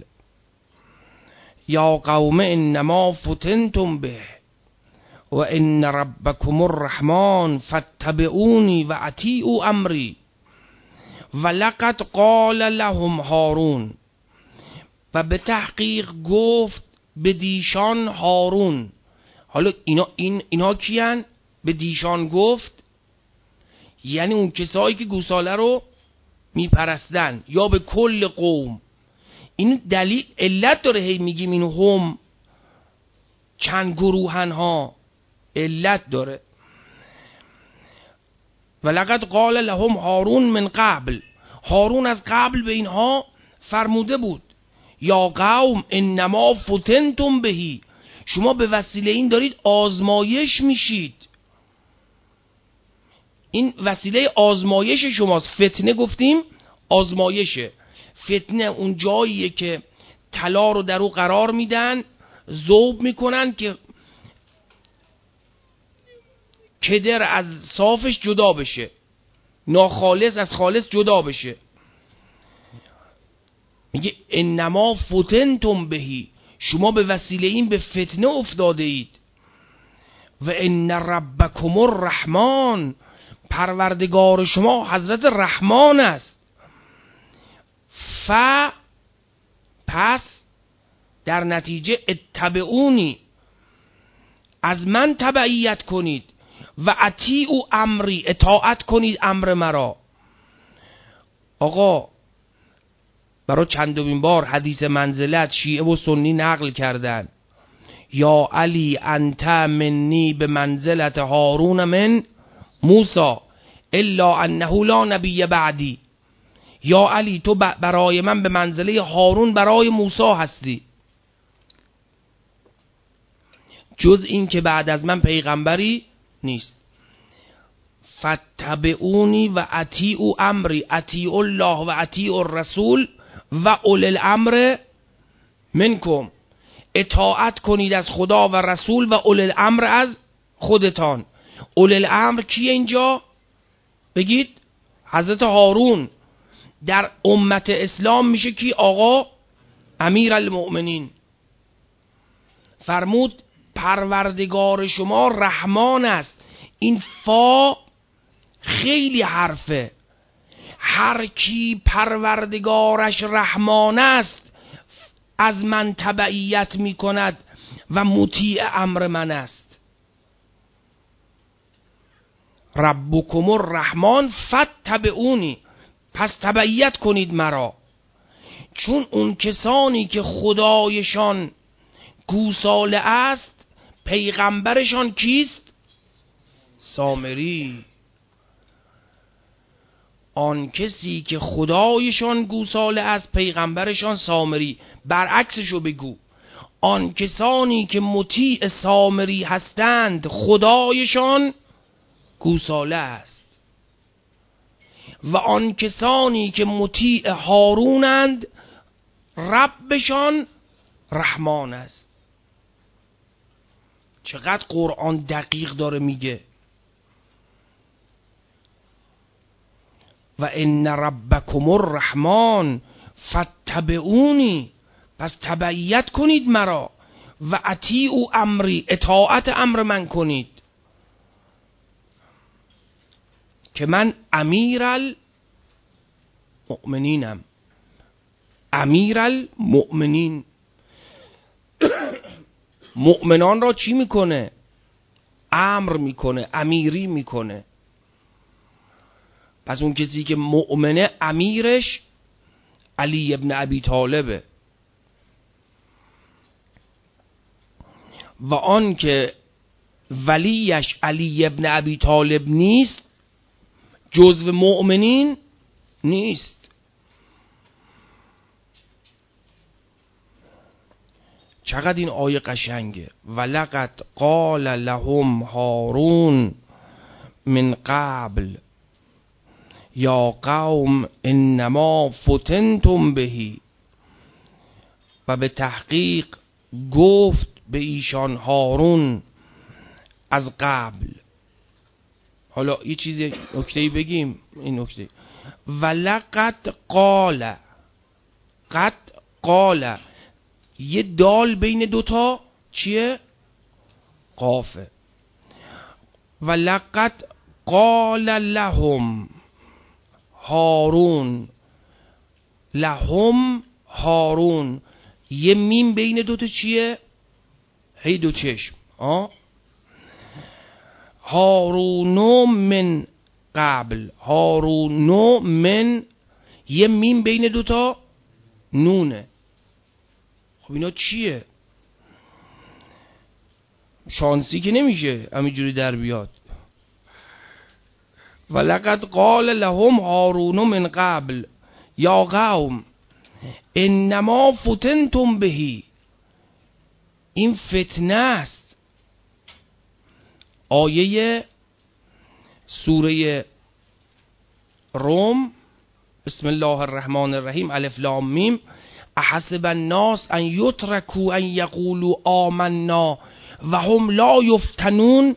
یا قوم انما فتنتم به و ان ربکم الرحمن فاتبعونی و اطیعوا امری. ولقد قال لهم هارون، و به تحقیق گفت به دیشان هارون. حالا اینا این اینا کیان؟ به دیشان گفت یعنی اون کسایی که گوساله رو میپرستن، یا به کل قوم. این دلیل علت داره، هی میگیم اینو هم چند گروهن ها، علت داره. ولقد قال لهم هارون من قبل، هارون از قبل به اینها فرموده بود یا قوم انما فتنتم بهی، شما به وسیله این دارید آزمایش میشید، این وسیله آزمایش شماست. فتنه گفتیم آزمایشه. فتنه اون جاییه که طلا رو در او قرار میدن، ذوب میکنن که کدر از صافش جدا بشه، ناخالص از خالص جدا بشه. میگه انما فتنتم بهی، شما به وسیله این به فتنه افتاده اید. و ان ربکم الرحمن، پروردگار شما حضرت رحمان است. ف پس در نتیجه اتبعونی، از من تبعیت کنید، و اطیعوا امری، اطاعت کنید امر مرا. آقا برای چندمین بار حدیث منزلت شیعه و سنی نقل کردن، یا علی انت منی به منزلت هارون من موسی الا انه لا نبی بعدی. یا علی تو برای من به منزله هارون برای موسی هستی، جز این که بعد از من پیغمبری نیست. فاتبعونی و اطیعوا امری، اطیعوا الله و اطیعوا الرسول و اولی الامر منکم، اطاعت کنید از خدا و رسول و اولی الامر از خودتان. اولی الامر کیه اینجا؟ بگید حضرت هارون. در امت اسلام میشه کی آقا؟ امیر المؤمنین. فرمود پروردگار شما رحمان است. این فا خیلی حرفه، هر کی پروردگارش رحمان است از من تبعیت می کند و مطیع امر من است. ربکم الرحمن فاتبعونی، پس تبعیت کنید مرا. چون اون کسانی که خدایشان گوساله است پیغمبرشان کیست؟ سامری. آن کسی که خدایشان گوساله است پیغمبرشان سامری. برعکسشو بگو، آن کسانی که مطیع سامری هستند خدایشان گوساله است و آن کسانی که مطیع هارونند ربشان رحمان است. چقدر قرآن دقیق داره میگه. و ان ربکم الرحمن فاتبعونی، پس تبعیت کنید مرا و اطیعوا امری، اطاعت امر من کنید که من امیر المؤمنینم. امیر المؤمنین مؤمنان را چی میکنه؟ امر میکنه، امیری میکنه. پس اون کسی که مؤمنه امیرش علی ابن ابی طالبه و آن که ولیش علی ابن ابی طالب نیست جزو مؤمنین نیست. چقدر این آیه قشنگه. ولقد قال لهم هارون من قبل یا قوم انما فتنتم بهی، و به تحقیق گفت به ایشان هارون از قبل. حالا یه چیزی نکته‌ای بگیم. این نکته ولقد قال، قد قال، یه دال بین دوتا چیه؟ قافه. ولقد قال لهم هارون، لهم هارون، یه میم بین دوتا چیه؟ هی دو چشم. آه هارونو من قبل، هارونو من، یه میم بین دوتا نونه. خب اینا چیه؟ شانسی که نمیشه همینجوری در بیاد. ولقد قال لهم هارون من قبل یا قوم انما فتنتم بهی، این فتنه است. آیه سوره روم بسم الله الرحمن الرحیم الف لام میم احسب الناس ان یترکوا ان یقولوا آمنا و هم لا یفتنون.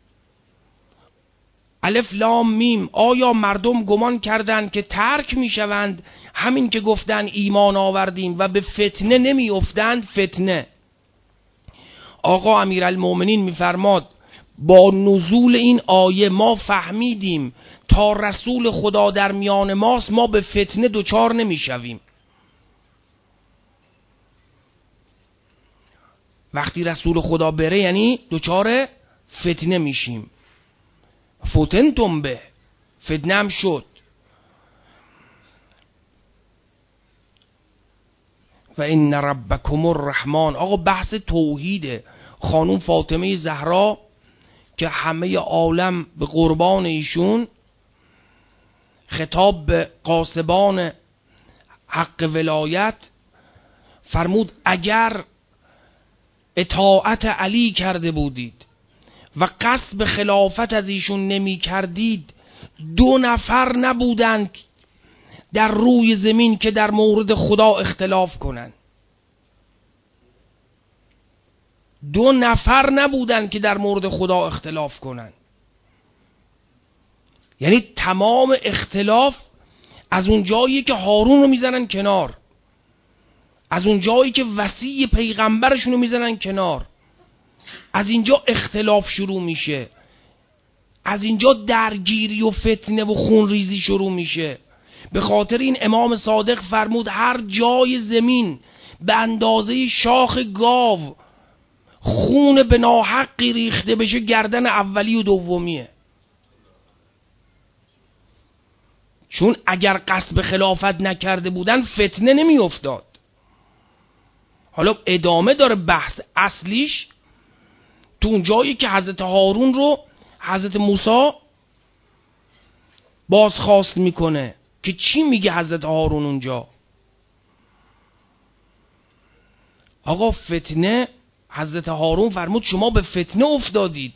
الف لام میم، آیا مردم گمان کردند که ترک میشوند همین که گفتن ایمان آوردیم و به فتنه نمی افتند؟ فتنه. آقا امیرالمومنین میفرماد با نزول این آیه ما فهمیدیم تا رسول خدا در میان ماست ما به فتنه دوچار نمیشویم. وقتی رسول خدا بره یعنی دوچار فتنه میشیم. فتنتم به، فتنه هم شد. و ان ربکم الرحمن. آقا بحث توحیده. خانوم فاطمه زهرا که همه عالم به قربان ایشون، خطاب به قاسبان حق ولایت فرمود اگر اطاعت علی کرده بودید و قصد خلافت از ایشون نمی کردید دو نفر نبودند در روی زمین که در مورد خدا اختلاف کنند. دو نفر نبودند که در مورد خدا اختلاف کنند. یعنی تمام اختلاف از اون جایی که هارون رو میزنن کنار، از اون جایی که وصی پیغمبرشون رو میزنن کنار، از اینجا اختلاف شروع میشه، از اینجا درگیری و فتنه و خونریزی شروع میشه. به خاطر این امام صادق فرمود هر جای زمین به اندازه شاخ گاو خون به ناحقی ریخته بشه گردن اولی و دومیه. چون اگر قصد خلافت نکرده بودن فتنه نمی افتاد. حالا ادامه داره بحث. اصلیش تو اون جایی که حضرت هارون رو حضرت موسی بازخواست میکنه که چی میگه حضرت هارون اونجا؟ آقا فتنه، حضرت هارون فرمود شما به فتنه افتادید،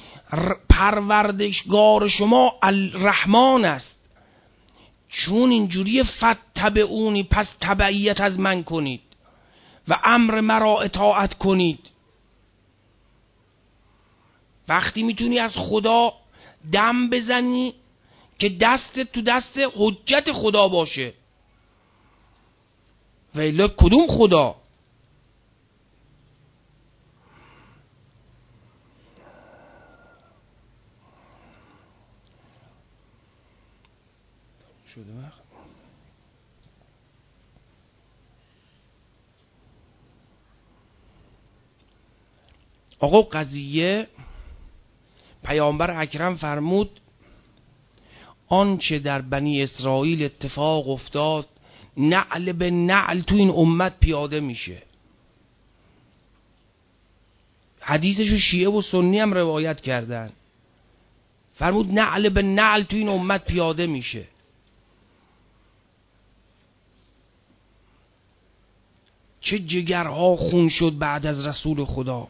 پروردگار شما الرحمن است، چون اینجوری فتبعونی پس تبعیت از من کنید و امر مرا اطاعت کنید. وقتی میتونی از خدا دم بزنی که دست تو دست حجت خدا باشه، ولی کدوم خدا؟ شده وقت آقا قضیه پیامبر اکرم فرمود آنچه در بنی اسرائیل اتفاق افتاد نعل به نعل تو این امت پیاده میشه. حدیثشو شیعه و سنی هم روایت کردن. فرمود نعل به نعل تو این امت پیاده میشه. چه جگرها خون شد بعد از رسول خدا.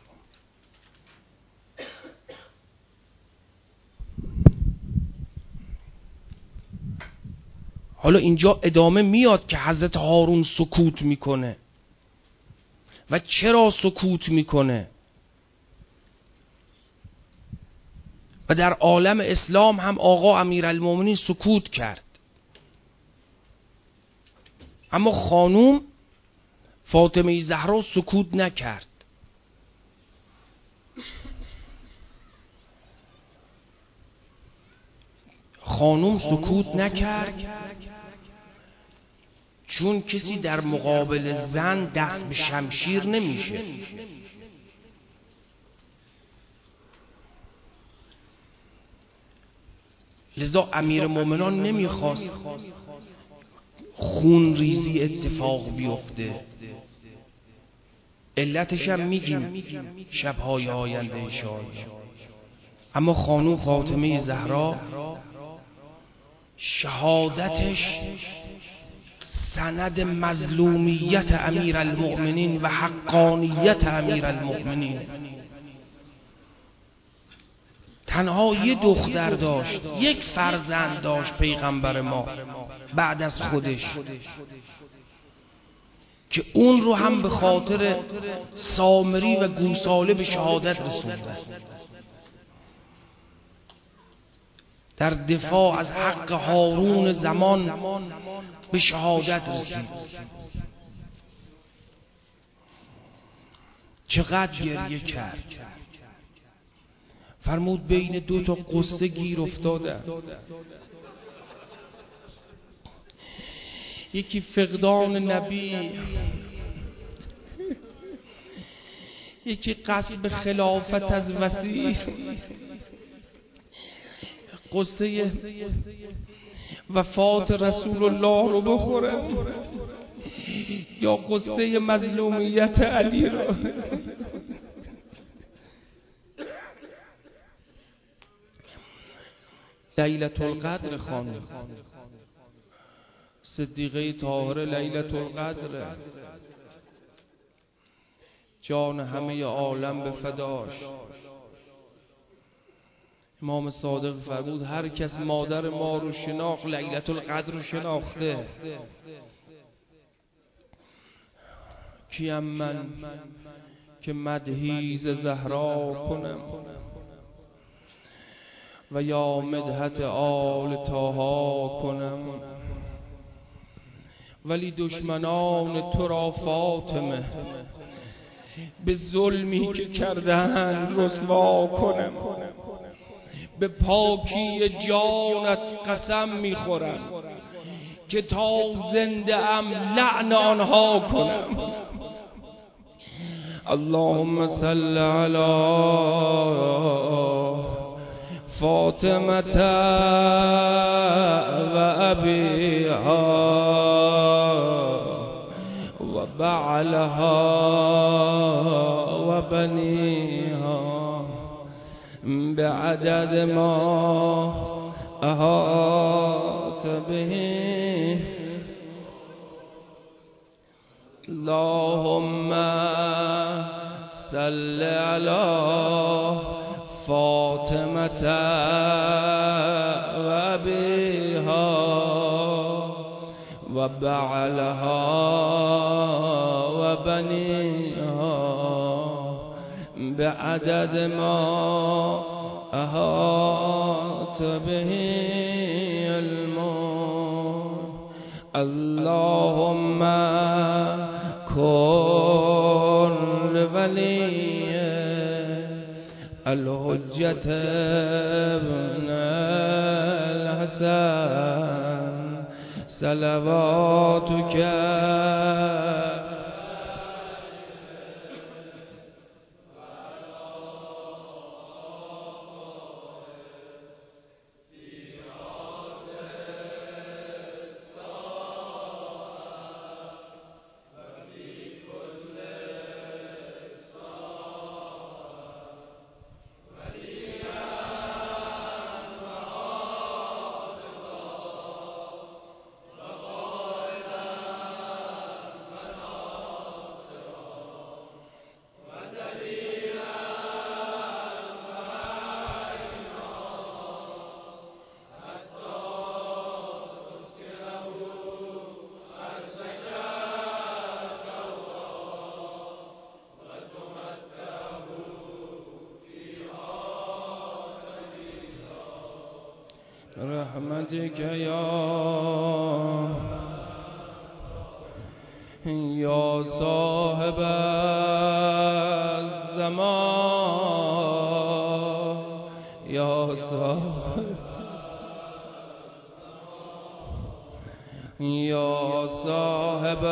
حالا اینجا ادامه میاد که حضرت هارون سکوت میکنه و چرا سکوت میکنه و در عالم اسلام هم آقا امیرالمومنین سکوت کرد، اما خانوم فاطمه زهرا سکوت نکرد. خانوم سکوت نکرد چون کسی در مقابل زن دست به شمشیر نمیشه. لذا امیر مومنان نمیخواست خون ریزی اتفاق بیفته. علتش هم میگیم شبهای آینده انشاءالله. اما خانوم فاطمه زهرا شهادتش سند مظلومیت امیرالمؤمنین و حقانیت امیرالمؤمنین. تنها یه دختر داشت، یک فرزند داشت پیغمبر ما بعد از خودش، که اون رو هم به خاطر سامری و گوساله به شهادت رسوندن. در دفاع از حق هارون زمان به شهادت رسید. چقدر گریه کرد. فرمود بین دو تا قصه گیر افتادم، یکی فقدان نبی، یکی قصد خلافت از وسیع. قصه وفات رسول الله رو بخورم یا قصه مظلومیت علی رو؟ لیلة القدر خانم صدیقه طاهره لیلة القدر، جان همه عالم به فداش. امام صادق فرمود هر کس مادر ما رو شناخت لیلة القدر رو شناخته. کیم من که مدحی ز زهرا کنم و یا مدحت آل طاها کنم، ولی دشمنان تو را فاطمه به ظلمی که کردن رسوا کنم. به پاکی جانت قسم میخورم که تا زنده ام لعن آنها کنم. اللهم صل على فاطمة و أبيها و بعلها و بنيها بعدد ما أحاط به. اللهم صل على فاطمة و أبيها و بعلها و بنيها بعدد ما أحاط به الملك. اللهم كن لولي الحجة ابن الحسن صلواتك رحمتك یا یا صاحب الزمان یا صاحب یا صاحب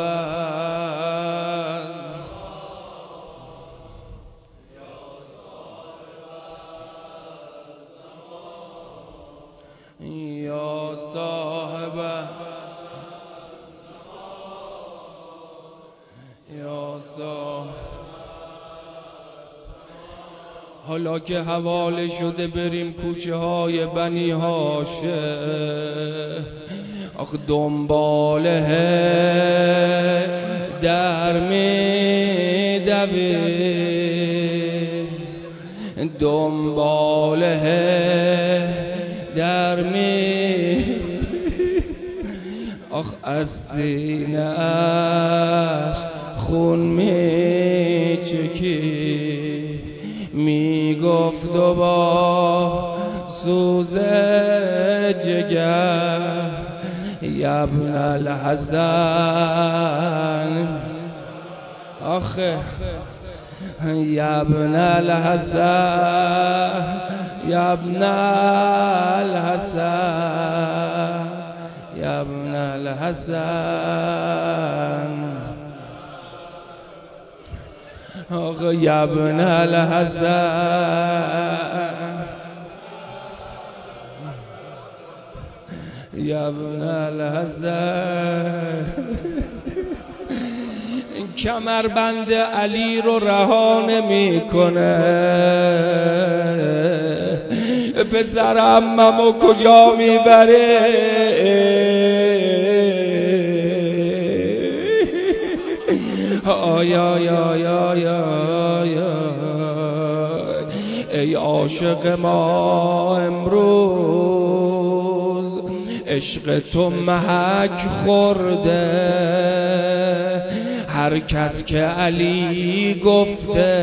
یا صاحب یا صاحب. حالا که حواله شده بریم کوچه های بنی هاشم، آخ دنباله در می دوی، دنباله در می آخ از سینه اش خون می چکی، می گفت و با سوز جگر ابن الحسن آخه ابن الحسن ابن الحسن ابن الحسن آخه ابن الحسن ابن الحسن. کمربند علی رو رها نمیکنه، پسرم ممو کجا میبره؟ آیا یا یا یا یا ای عاشق ما امروز عشق تو محک خورده، هر کس که علی گفته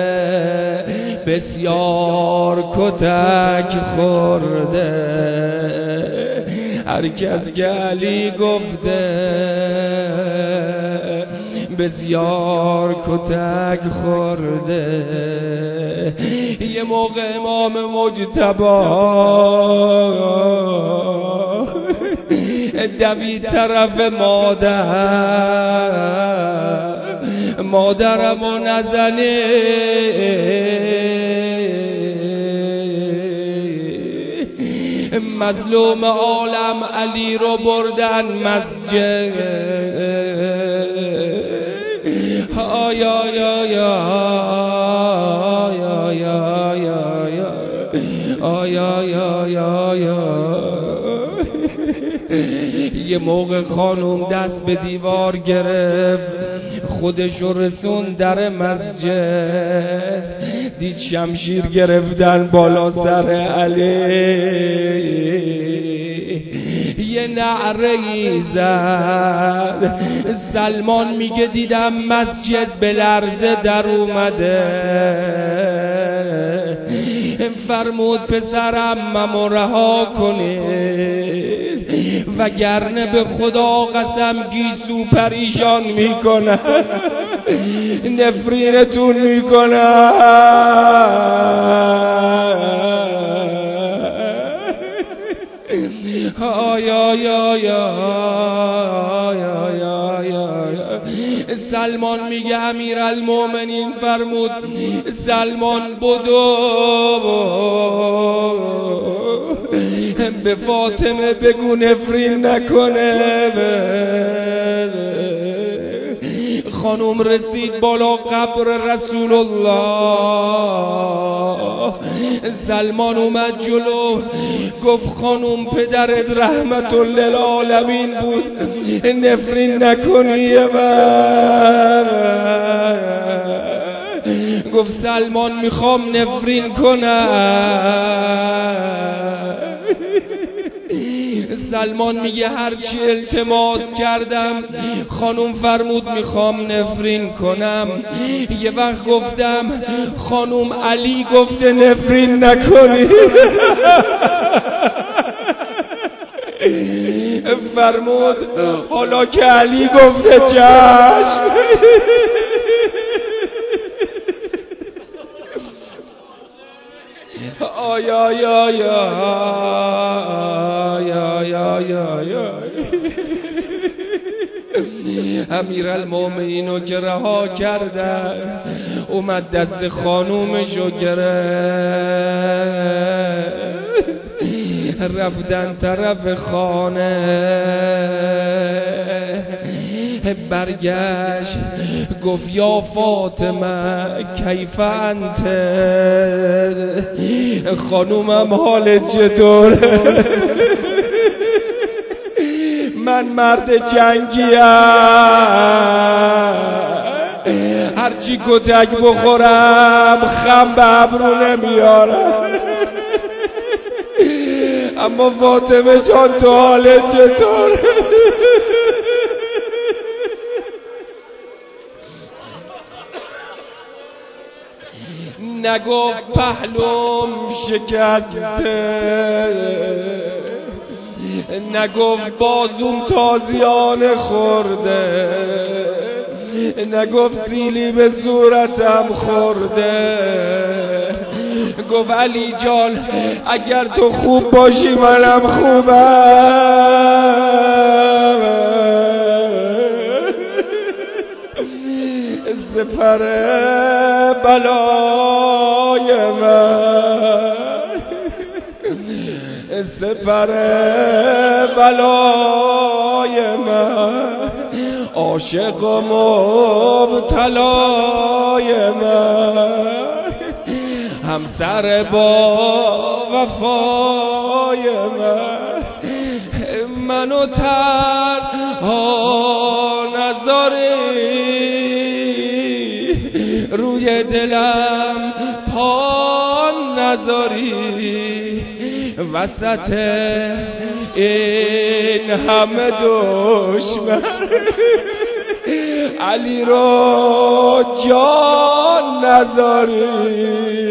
بسیار کتک خورده، هر کس که علی گفته بسیار کتک خورده. یه موقع امام مجتبی دوید طرف مادر، مادرمو نزنه مظلوم عالم علی رو بردن مسجد آیا یا یا یا یا یا یا آیا یا یا یا یه موقع خانوم دست به دیوار گرفت خودش رو رسون در مسجد دید شمشیر گرفتن بالا سر علی یه نعره‌ای زد سلمان میگه دیدم مسجد به لرزه در اومده فرمود پسرم ممو رها کنید وگرنه به خدا قسم گیسو پریشان میکنه نفرینتون میکنه آیا یا یا یا یا یا سلمان میگه امیرالمومنین فرمود سلمان بدو به فاطمه بگو نفرین نکنه خانم رسید بالا قبر رسول الله سلمان اومد جلو گفت خانم پدرت رحمت للعالمین بود نفرین نکنی من گفت سلمان میخوام نفرین کنم سلمان میگه هرچی التماس کردم خانم فرمود میخوام نفرین کنم یه وقت گفتم خانم علی گفته نفرین نکنی فرمود حالا که علی گفته چشم آیا یا یا یا یا یا یا امیرالمومنینو که رها کردن اومد دست خانومشو گرفت رفتن طرف خانه برگشت گفت یا فاطمه کیف انت خانومم حالت چطور من مرد جنگیم هرچی کتک بخورم خم به ابرو نمیارم اما فاطمه جان تو حالت چطور نگفت پهلوم شکسته نگفت بازوم تازیانه خورده نگفت سیلی به صورتم خورده گفت علی جان اگر تو خوب باشی منم خوبم سپر بلای من سپر بلای من عاشق و مبتلای من همسر با وفای من منو تنها نذاری روی دلم پا نذاری وسط این همه دشمن علی رو جان نذاری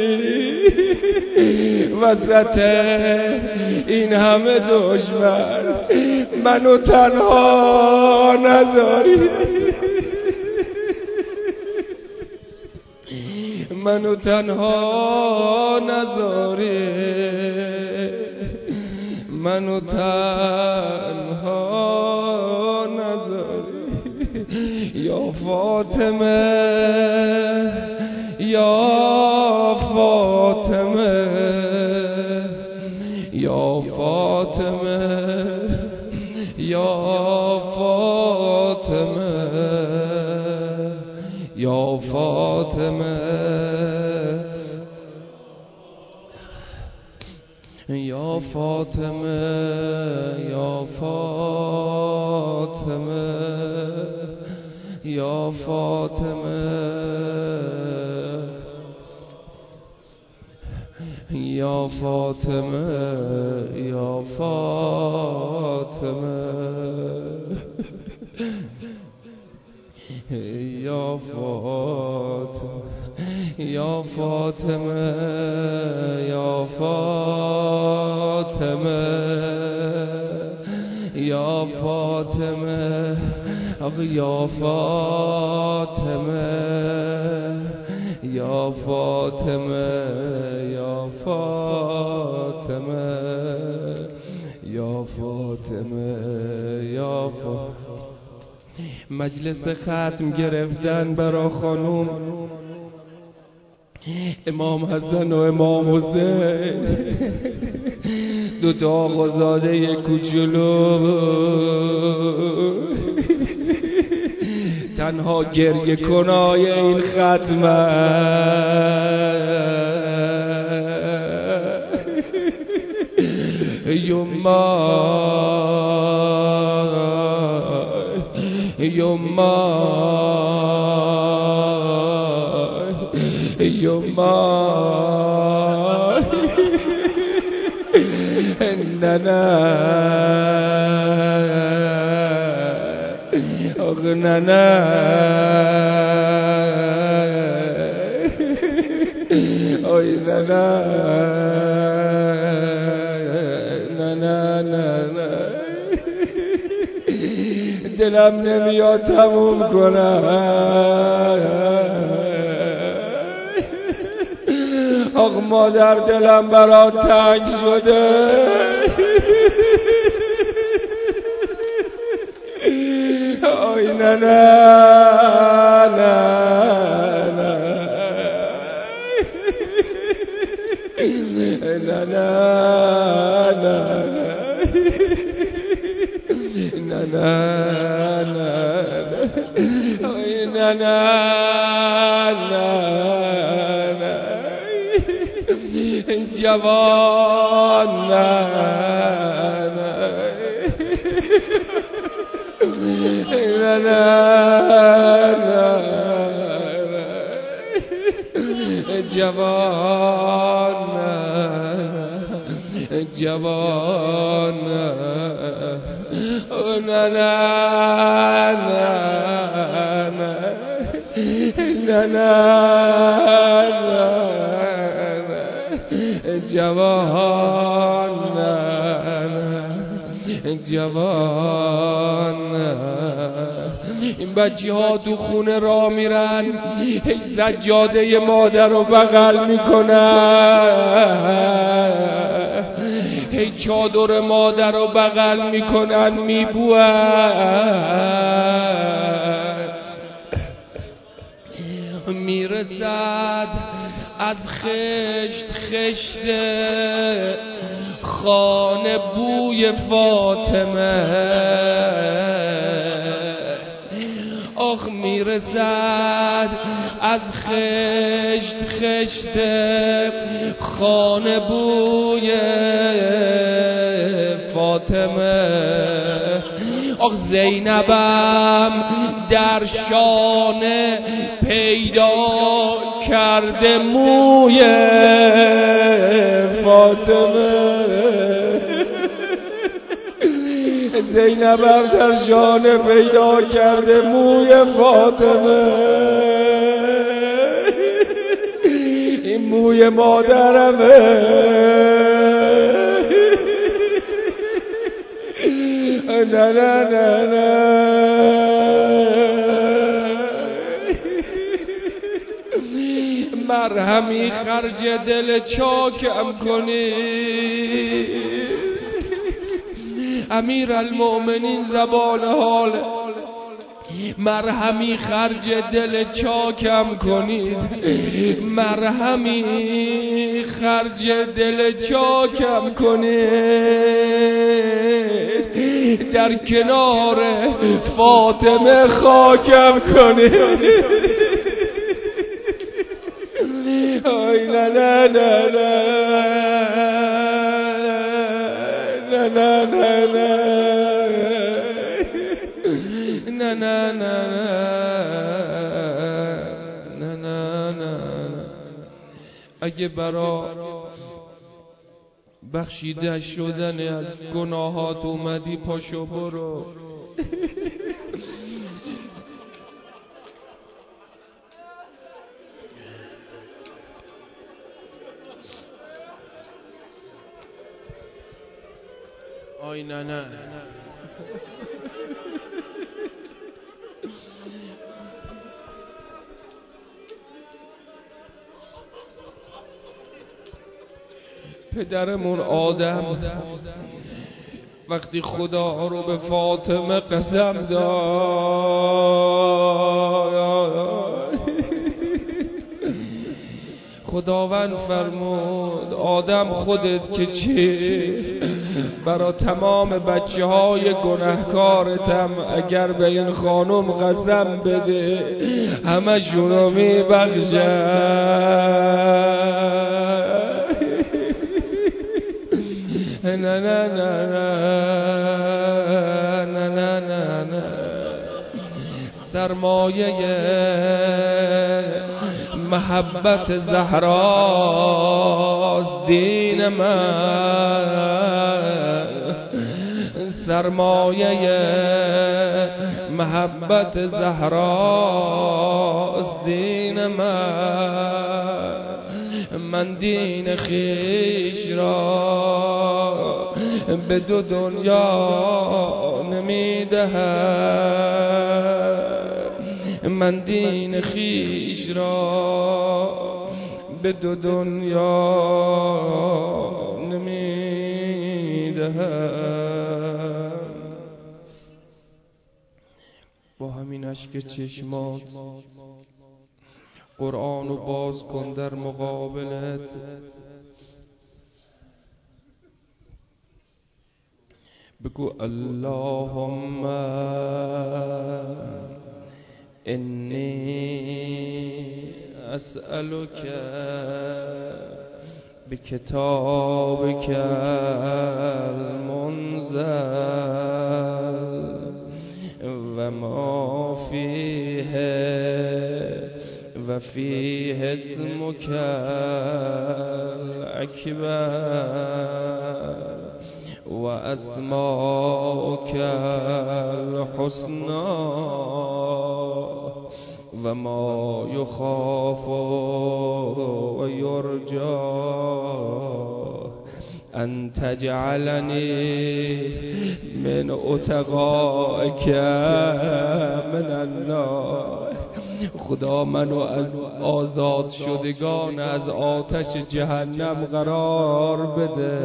وسط این همه دشمن منو تنها نذاری منو تنها نذاری منو تنها نذاری یا فاطمه یا فاطمه یا فاطمه یا فاطمه یا فاطمه یا فاطمه یا فاطمه یا فاطمه یا فاطمه یا فاطمه یا فاطمه یا فاطمه یا فاطمه یا فاطمه یا فاطمه یا فاطمه یا فاطمه یا فاطمه یا فاطمه مجلس ختم گرفتن برا خانوم امام حسن و امام حسین دو تا آقازاده کوچولو تنها گریه کنای این ختمه یما یما یما ننا آخ ننا آی ننا ننا ننا دلم نمیاد تموم کنم آخ مادر دلم برات تنگ شده آی نه نه نه نه نه نه نه نه نه آی نه نه نه جوان نه نه نه نه جوان جوان نه نه نه نه جوان جوان این بچه ها تو خونه را میرن هی سجاده مادر رو بغل میکنن هی چادر مادر رو بغل میکنن میبوئن میرسد از خشت خشت خانه بوی فاطمه آخ میرسد از خشت خشت خانه بوی فاطمه آخ زینبم در شانه پیدا کرده موی فاطمه زینبم در شانه پیدا کرده موی فاطمه این موی مادرمه نه نه نه نه مرهمی خرج دل چاکم کنی امیر المؤمنین زبان حال مرهمی خرج دل چاکم کنید، مرهمی خرج دل چاکم کنید، در کنار فاطمه خاکم کنید. آی نه نه نه نه نه نه نه نه نه نه نه نه. اگه برا بخشیده شدن از گناهات اومدی پاشو برو. آی نه نه پدرمون آدم وقتی خدا رو به فاطمه قسم داد، خداوند فرمود آدم خودت که چی برا تمام بچه های گناهکارتم اگر به این خانم قسم بده همه شونو می بخشم. نه نه نه نه نه نه نه. سرمایه محبت زهراست دین من، سرمایه محبت زهراست دین من. من دین خیش را به دو دنیا نمیدهم، من دین خیش را به دو دنیا نمیدهم. با همین اشک چشمات قرآن رو باز کن در مقابلت، بگو اللهم انی اسألک بکتابک المنزل و ما فیه و فیه اسمک الاکبر و اسماؤک الحسنى و ما یخاف و یرجى ان تجعلنی من اتقائک من النار. خدا منو از آزاد شدگان از آتش جهنم قرار بده.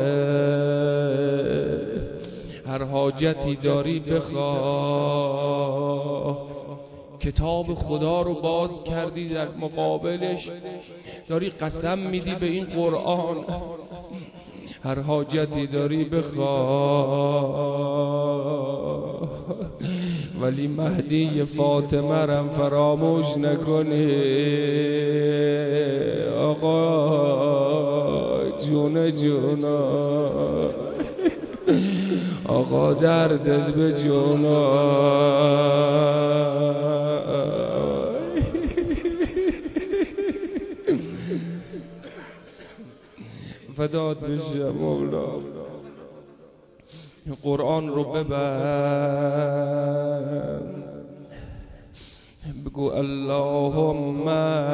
هر حاجتی داری بخواه، کتاب خدا رو باز کردی در مقابلش داری قسم میدی به این قرآن، هر حاجتی داری بخواه، ولی مهدی فاطمه رم فراموش نکنی. آقا جون جونا، آقا دردت به جونا. فدات بشه مولا. قرآن رو ببر، بگو اللهم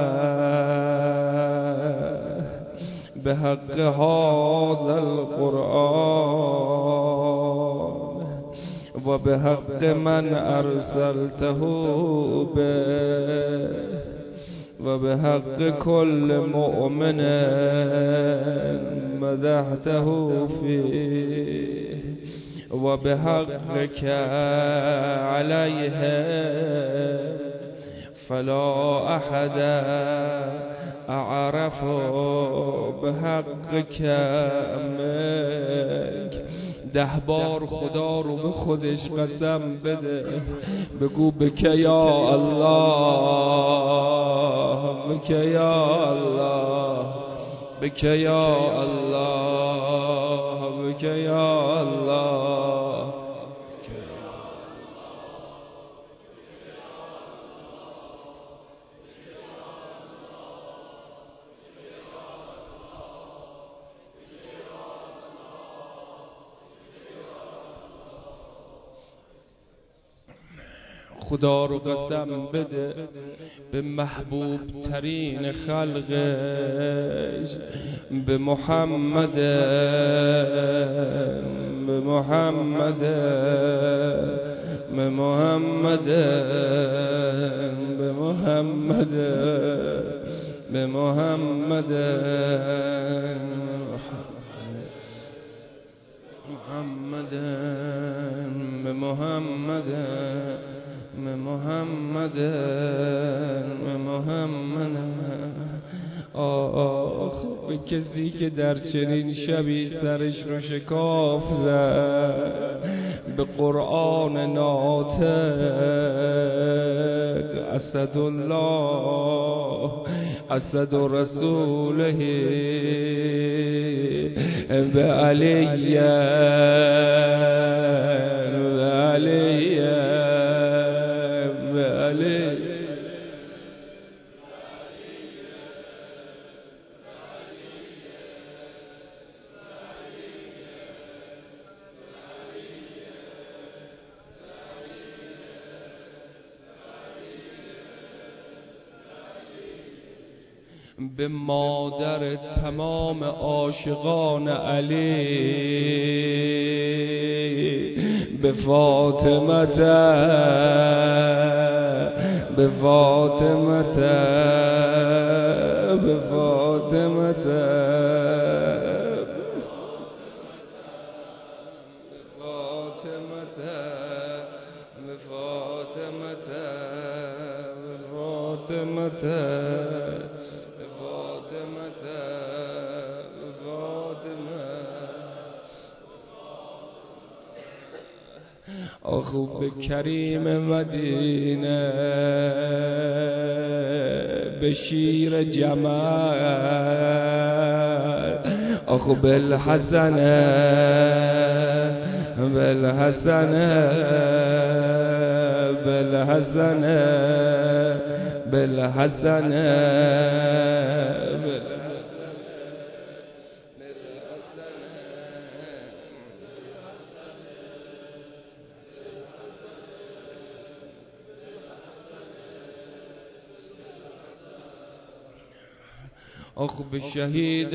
به حق هذا القرآن و به حق من ارسلته به و به حق کل مؤمن مدحته فیه و به حقك علیه فلا احد اعرف به حقك منک. ده بار خدا رو به خودش قسم بده، بگو بکه یا الله، بکه یا الله، بکه یا الله، بکه یا الله. خدا رو قسم بده به محبوب ترین خلقش، به محمد، به محمد، به محمد، به محمد، به محمد، محمد، به محمد، به محمد، به محمد. آخ به کسی که در چنین شبی سرش رو شکاف زد به قرآن ناطق، اسدالله، اسد رسوله، به علی، به علی، به مادر تمام عاشقان علی، به فاطمه، به فاطمه، به فاطمه، به فاطمه، آخو به کریم مدینه، به شیر جمال، آخو بالحسن، بالحسن، بالحسن، بالحسن، آخ به شهید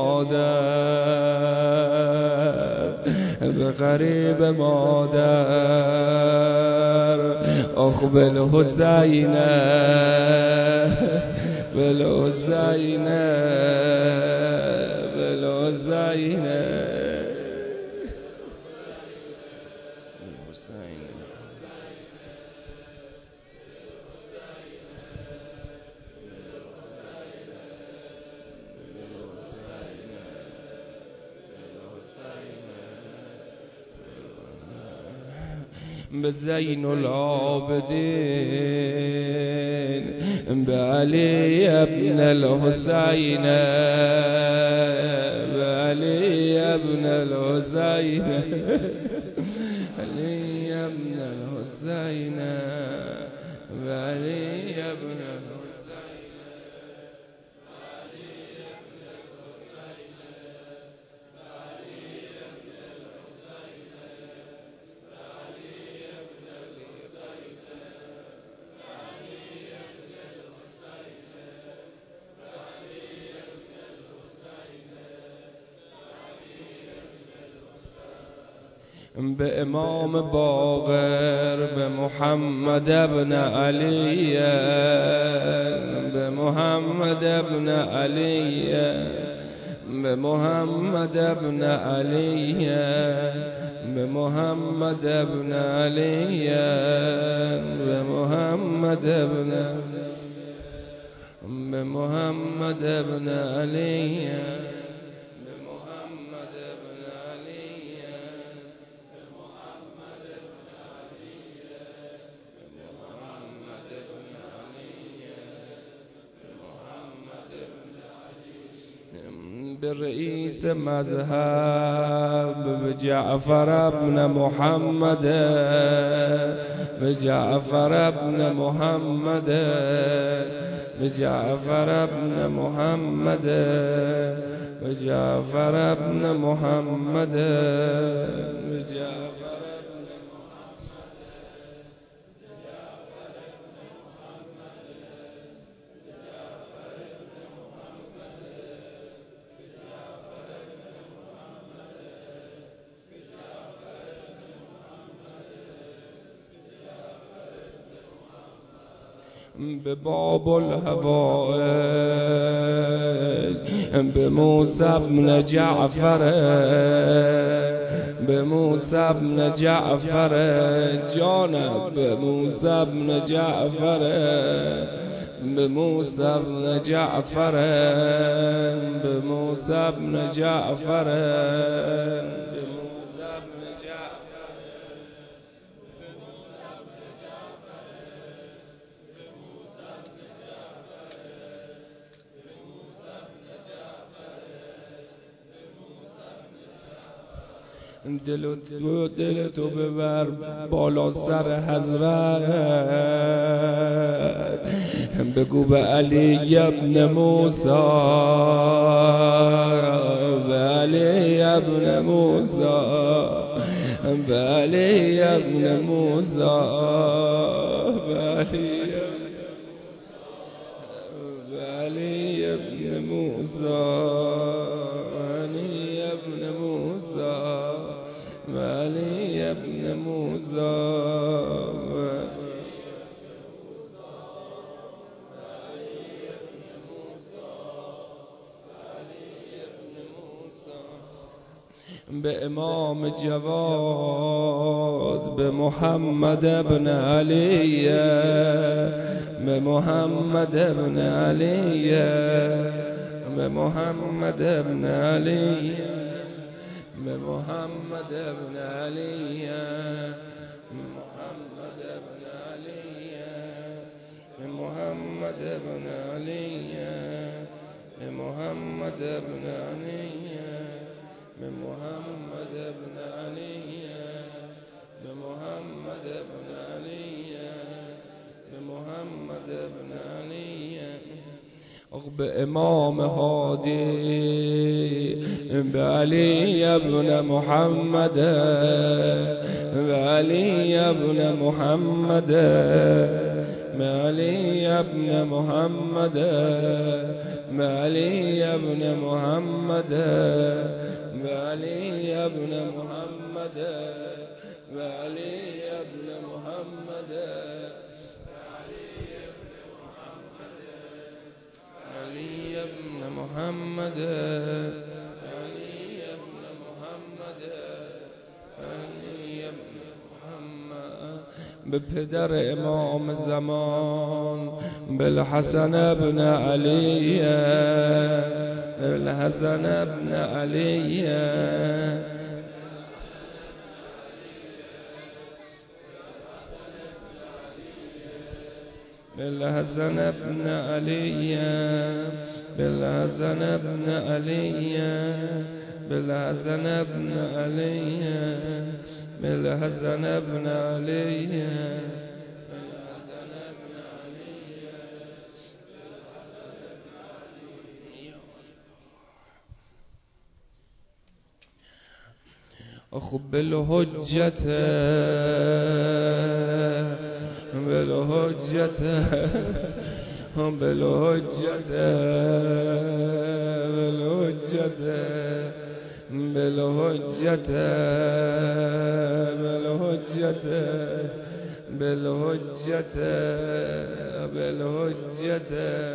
مادر، به غریب مادر، آخ بالحسین، بالحسین، بالحسین، به زین العابدین، به علی ابن الحسین، به علی ابن الحسین، علی ابن الحسین، به علی ابن به امام باقر، به محمد ابن علی، به محمد ابن علی، به محمد ابن علی، به محمد ابن علی به محمد ابن به محمد ابن علی به رئیس مذهب به جعفر ابن محمد به جعفر ابن محمد به جعفر ابن محمد به جعفر ابن محمد به جعفر به باب الهوائج به موسی بن جعفر به موسی بن جعفر جانب به موسی بن جعفر به موسی بن جعفر به موسی بن جعفر دل تو دل تو ببر بالا سر حضرت بگو به علی ابن موسی به علی ابن موسی به علی ابن موسی به علی ابن موسی علی ابن موسی به امام جواد به محمد ابن علی به محمد ابن علی به محمد ابن علی به محمد ابن علی محمد ابن علی به محمد ابن علی به محمد ابن علی به محمد ابن علی به محمد ابن علی به محمد ابن علی به امام هادی به علی ابن محمد به علی ابن محمد به علی ابن محمد به علی ابن محمد به علی ابن محمد به علی ابن محمد علی ابن محمد علی ابن محمد علی ابن محمد به پدر امام زمان بالحسن ابن علی بالحسن ابن علی بالحسن ابن علی بالحسن ابن علی بالحسن ابن علی بالحسن ابن علی خب بالحجت بالحجت بالحجت بالحجت بالحجت بالحجت بالحجت بالحجت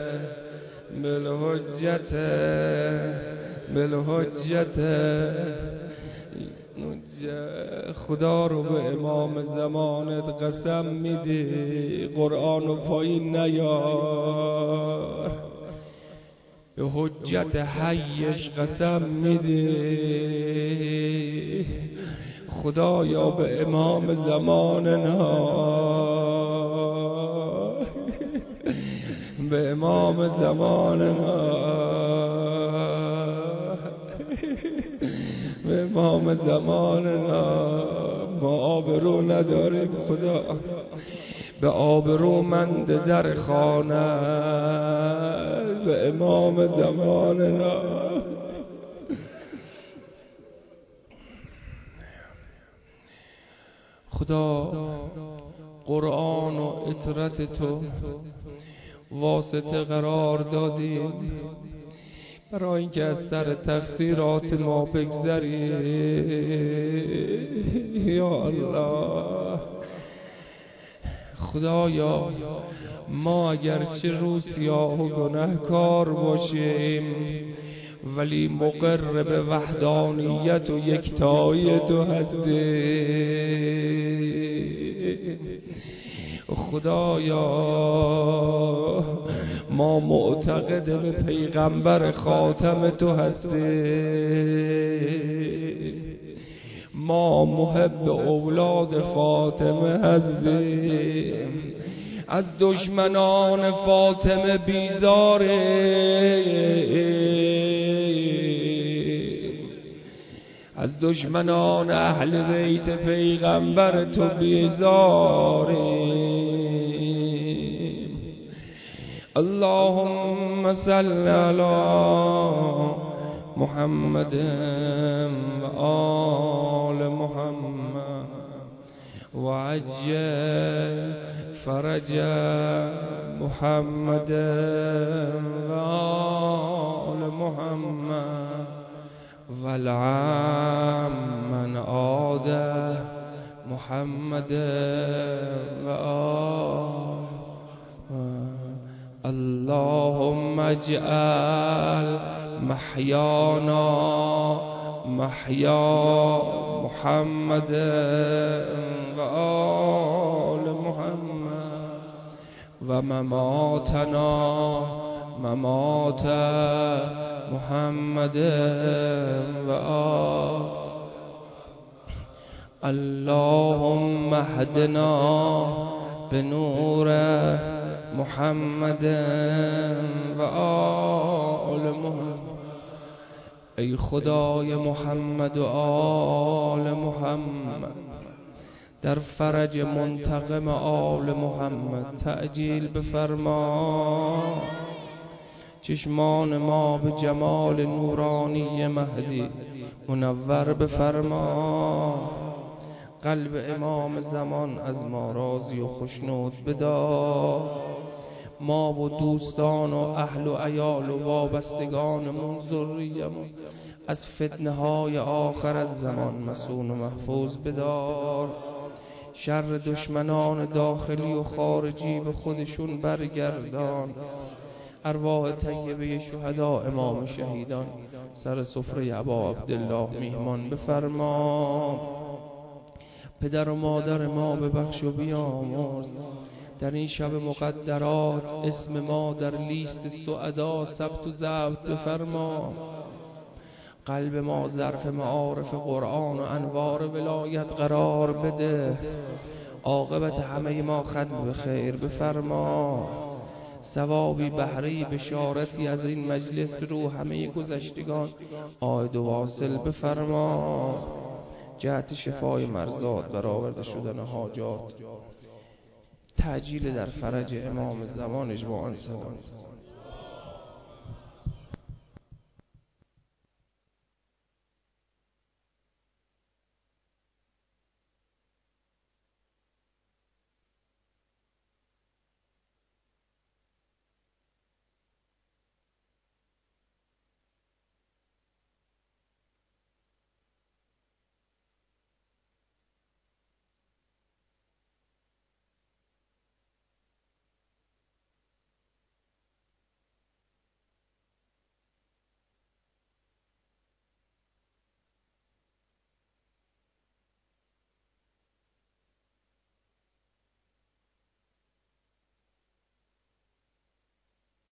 بالحجت بالحجت خدا رو به امام زمانت قسم میده قرآن رو پایین نیار، به حجت حیش قسم میده خدایا به امام زماننا، به امام زماننا، به امام زماننا. ما آبرو نداریم خدا، به آبرومند در خانه به امام زماننا. خدا قرآن و اطرت تو واسطه قرار دادی برای اینکه از سر تقصیرات ما بگذری. یا الله خدایا ما اگرچه رو سیاه و گناهکار باشیم ولی مقر به وحدانیت و یکتایی تو هستی. خدایا ما معتقد به پیغمبر خاتم تو هستی، ما محب اولاد فاطمه هستیم، از دشمنان فاطمه بیزاریم، از دشمنان اهل بیت پیغمبر تو بیزاریم. اللهم صل علی محمد و آل محمد و عجل فرج محمد و آل محمد والعام من عاد محمد و آل. اللهم اجعل محیانا محیا محمد و آل محمد و مماتنا ممات محمد و آل. اللهم اهدنا بنور محمد و آل محمد. ای خدای محمد و آل محمد در فرج منتقم آل محمد تعجیل بفرما، چشمان ما به جمال نورانی مهدی منور بفرما، قلب امام زمان از ما راضی و خوشنود بدار، ما و دوستان و اهل و عیال و وابستگانمون ذریمون از فتنه های آخر از زمان مسون و محفوظ بدار، شر دشمنان داخلی و خارجی به خودشون برگردان، ارواح طیبه شهدا امام شهیدان سر سفره ابا عبدالله میهمان بفرما، پدر و مادر ما ببخش و بیامرز، در این شب مقدرات اسم ما در لیست سعدا ثبت و ضبط بفرما، قلب ما ظرف معارف قرآن و انوار ولایت قرار بده، عاقبت همه ما ختم به خیر بفرما، ثوابی بهره بشارتی از این مجلس به روح همه گذشتگان عاید و واصل بفرما، جهت شفای مرضات برآورده شدن حاجات، تعجیل در فرج امام زمان اجماعاً سلام.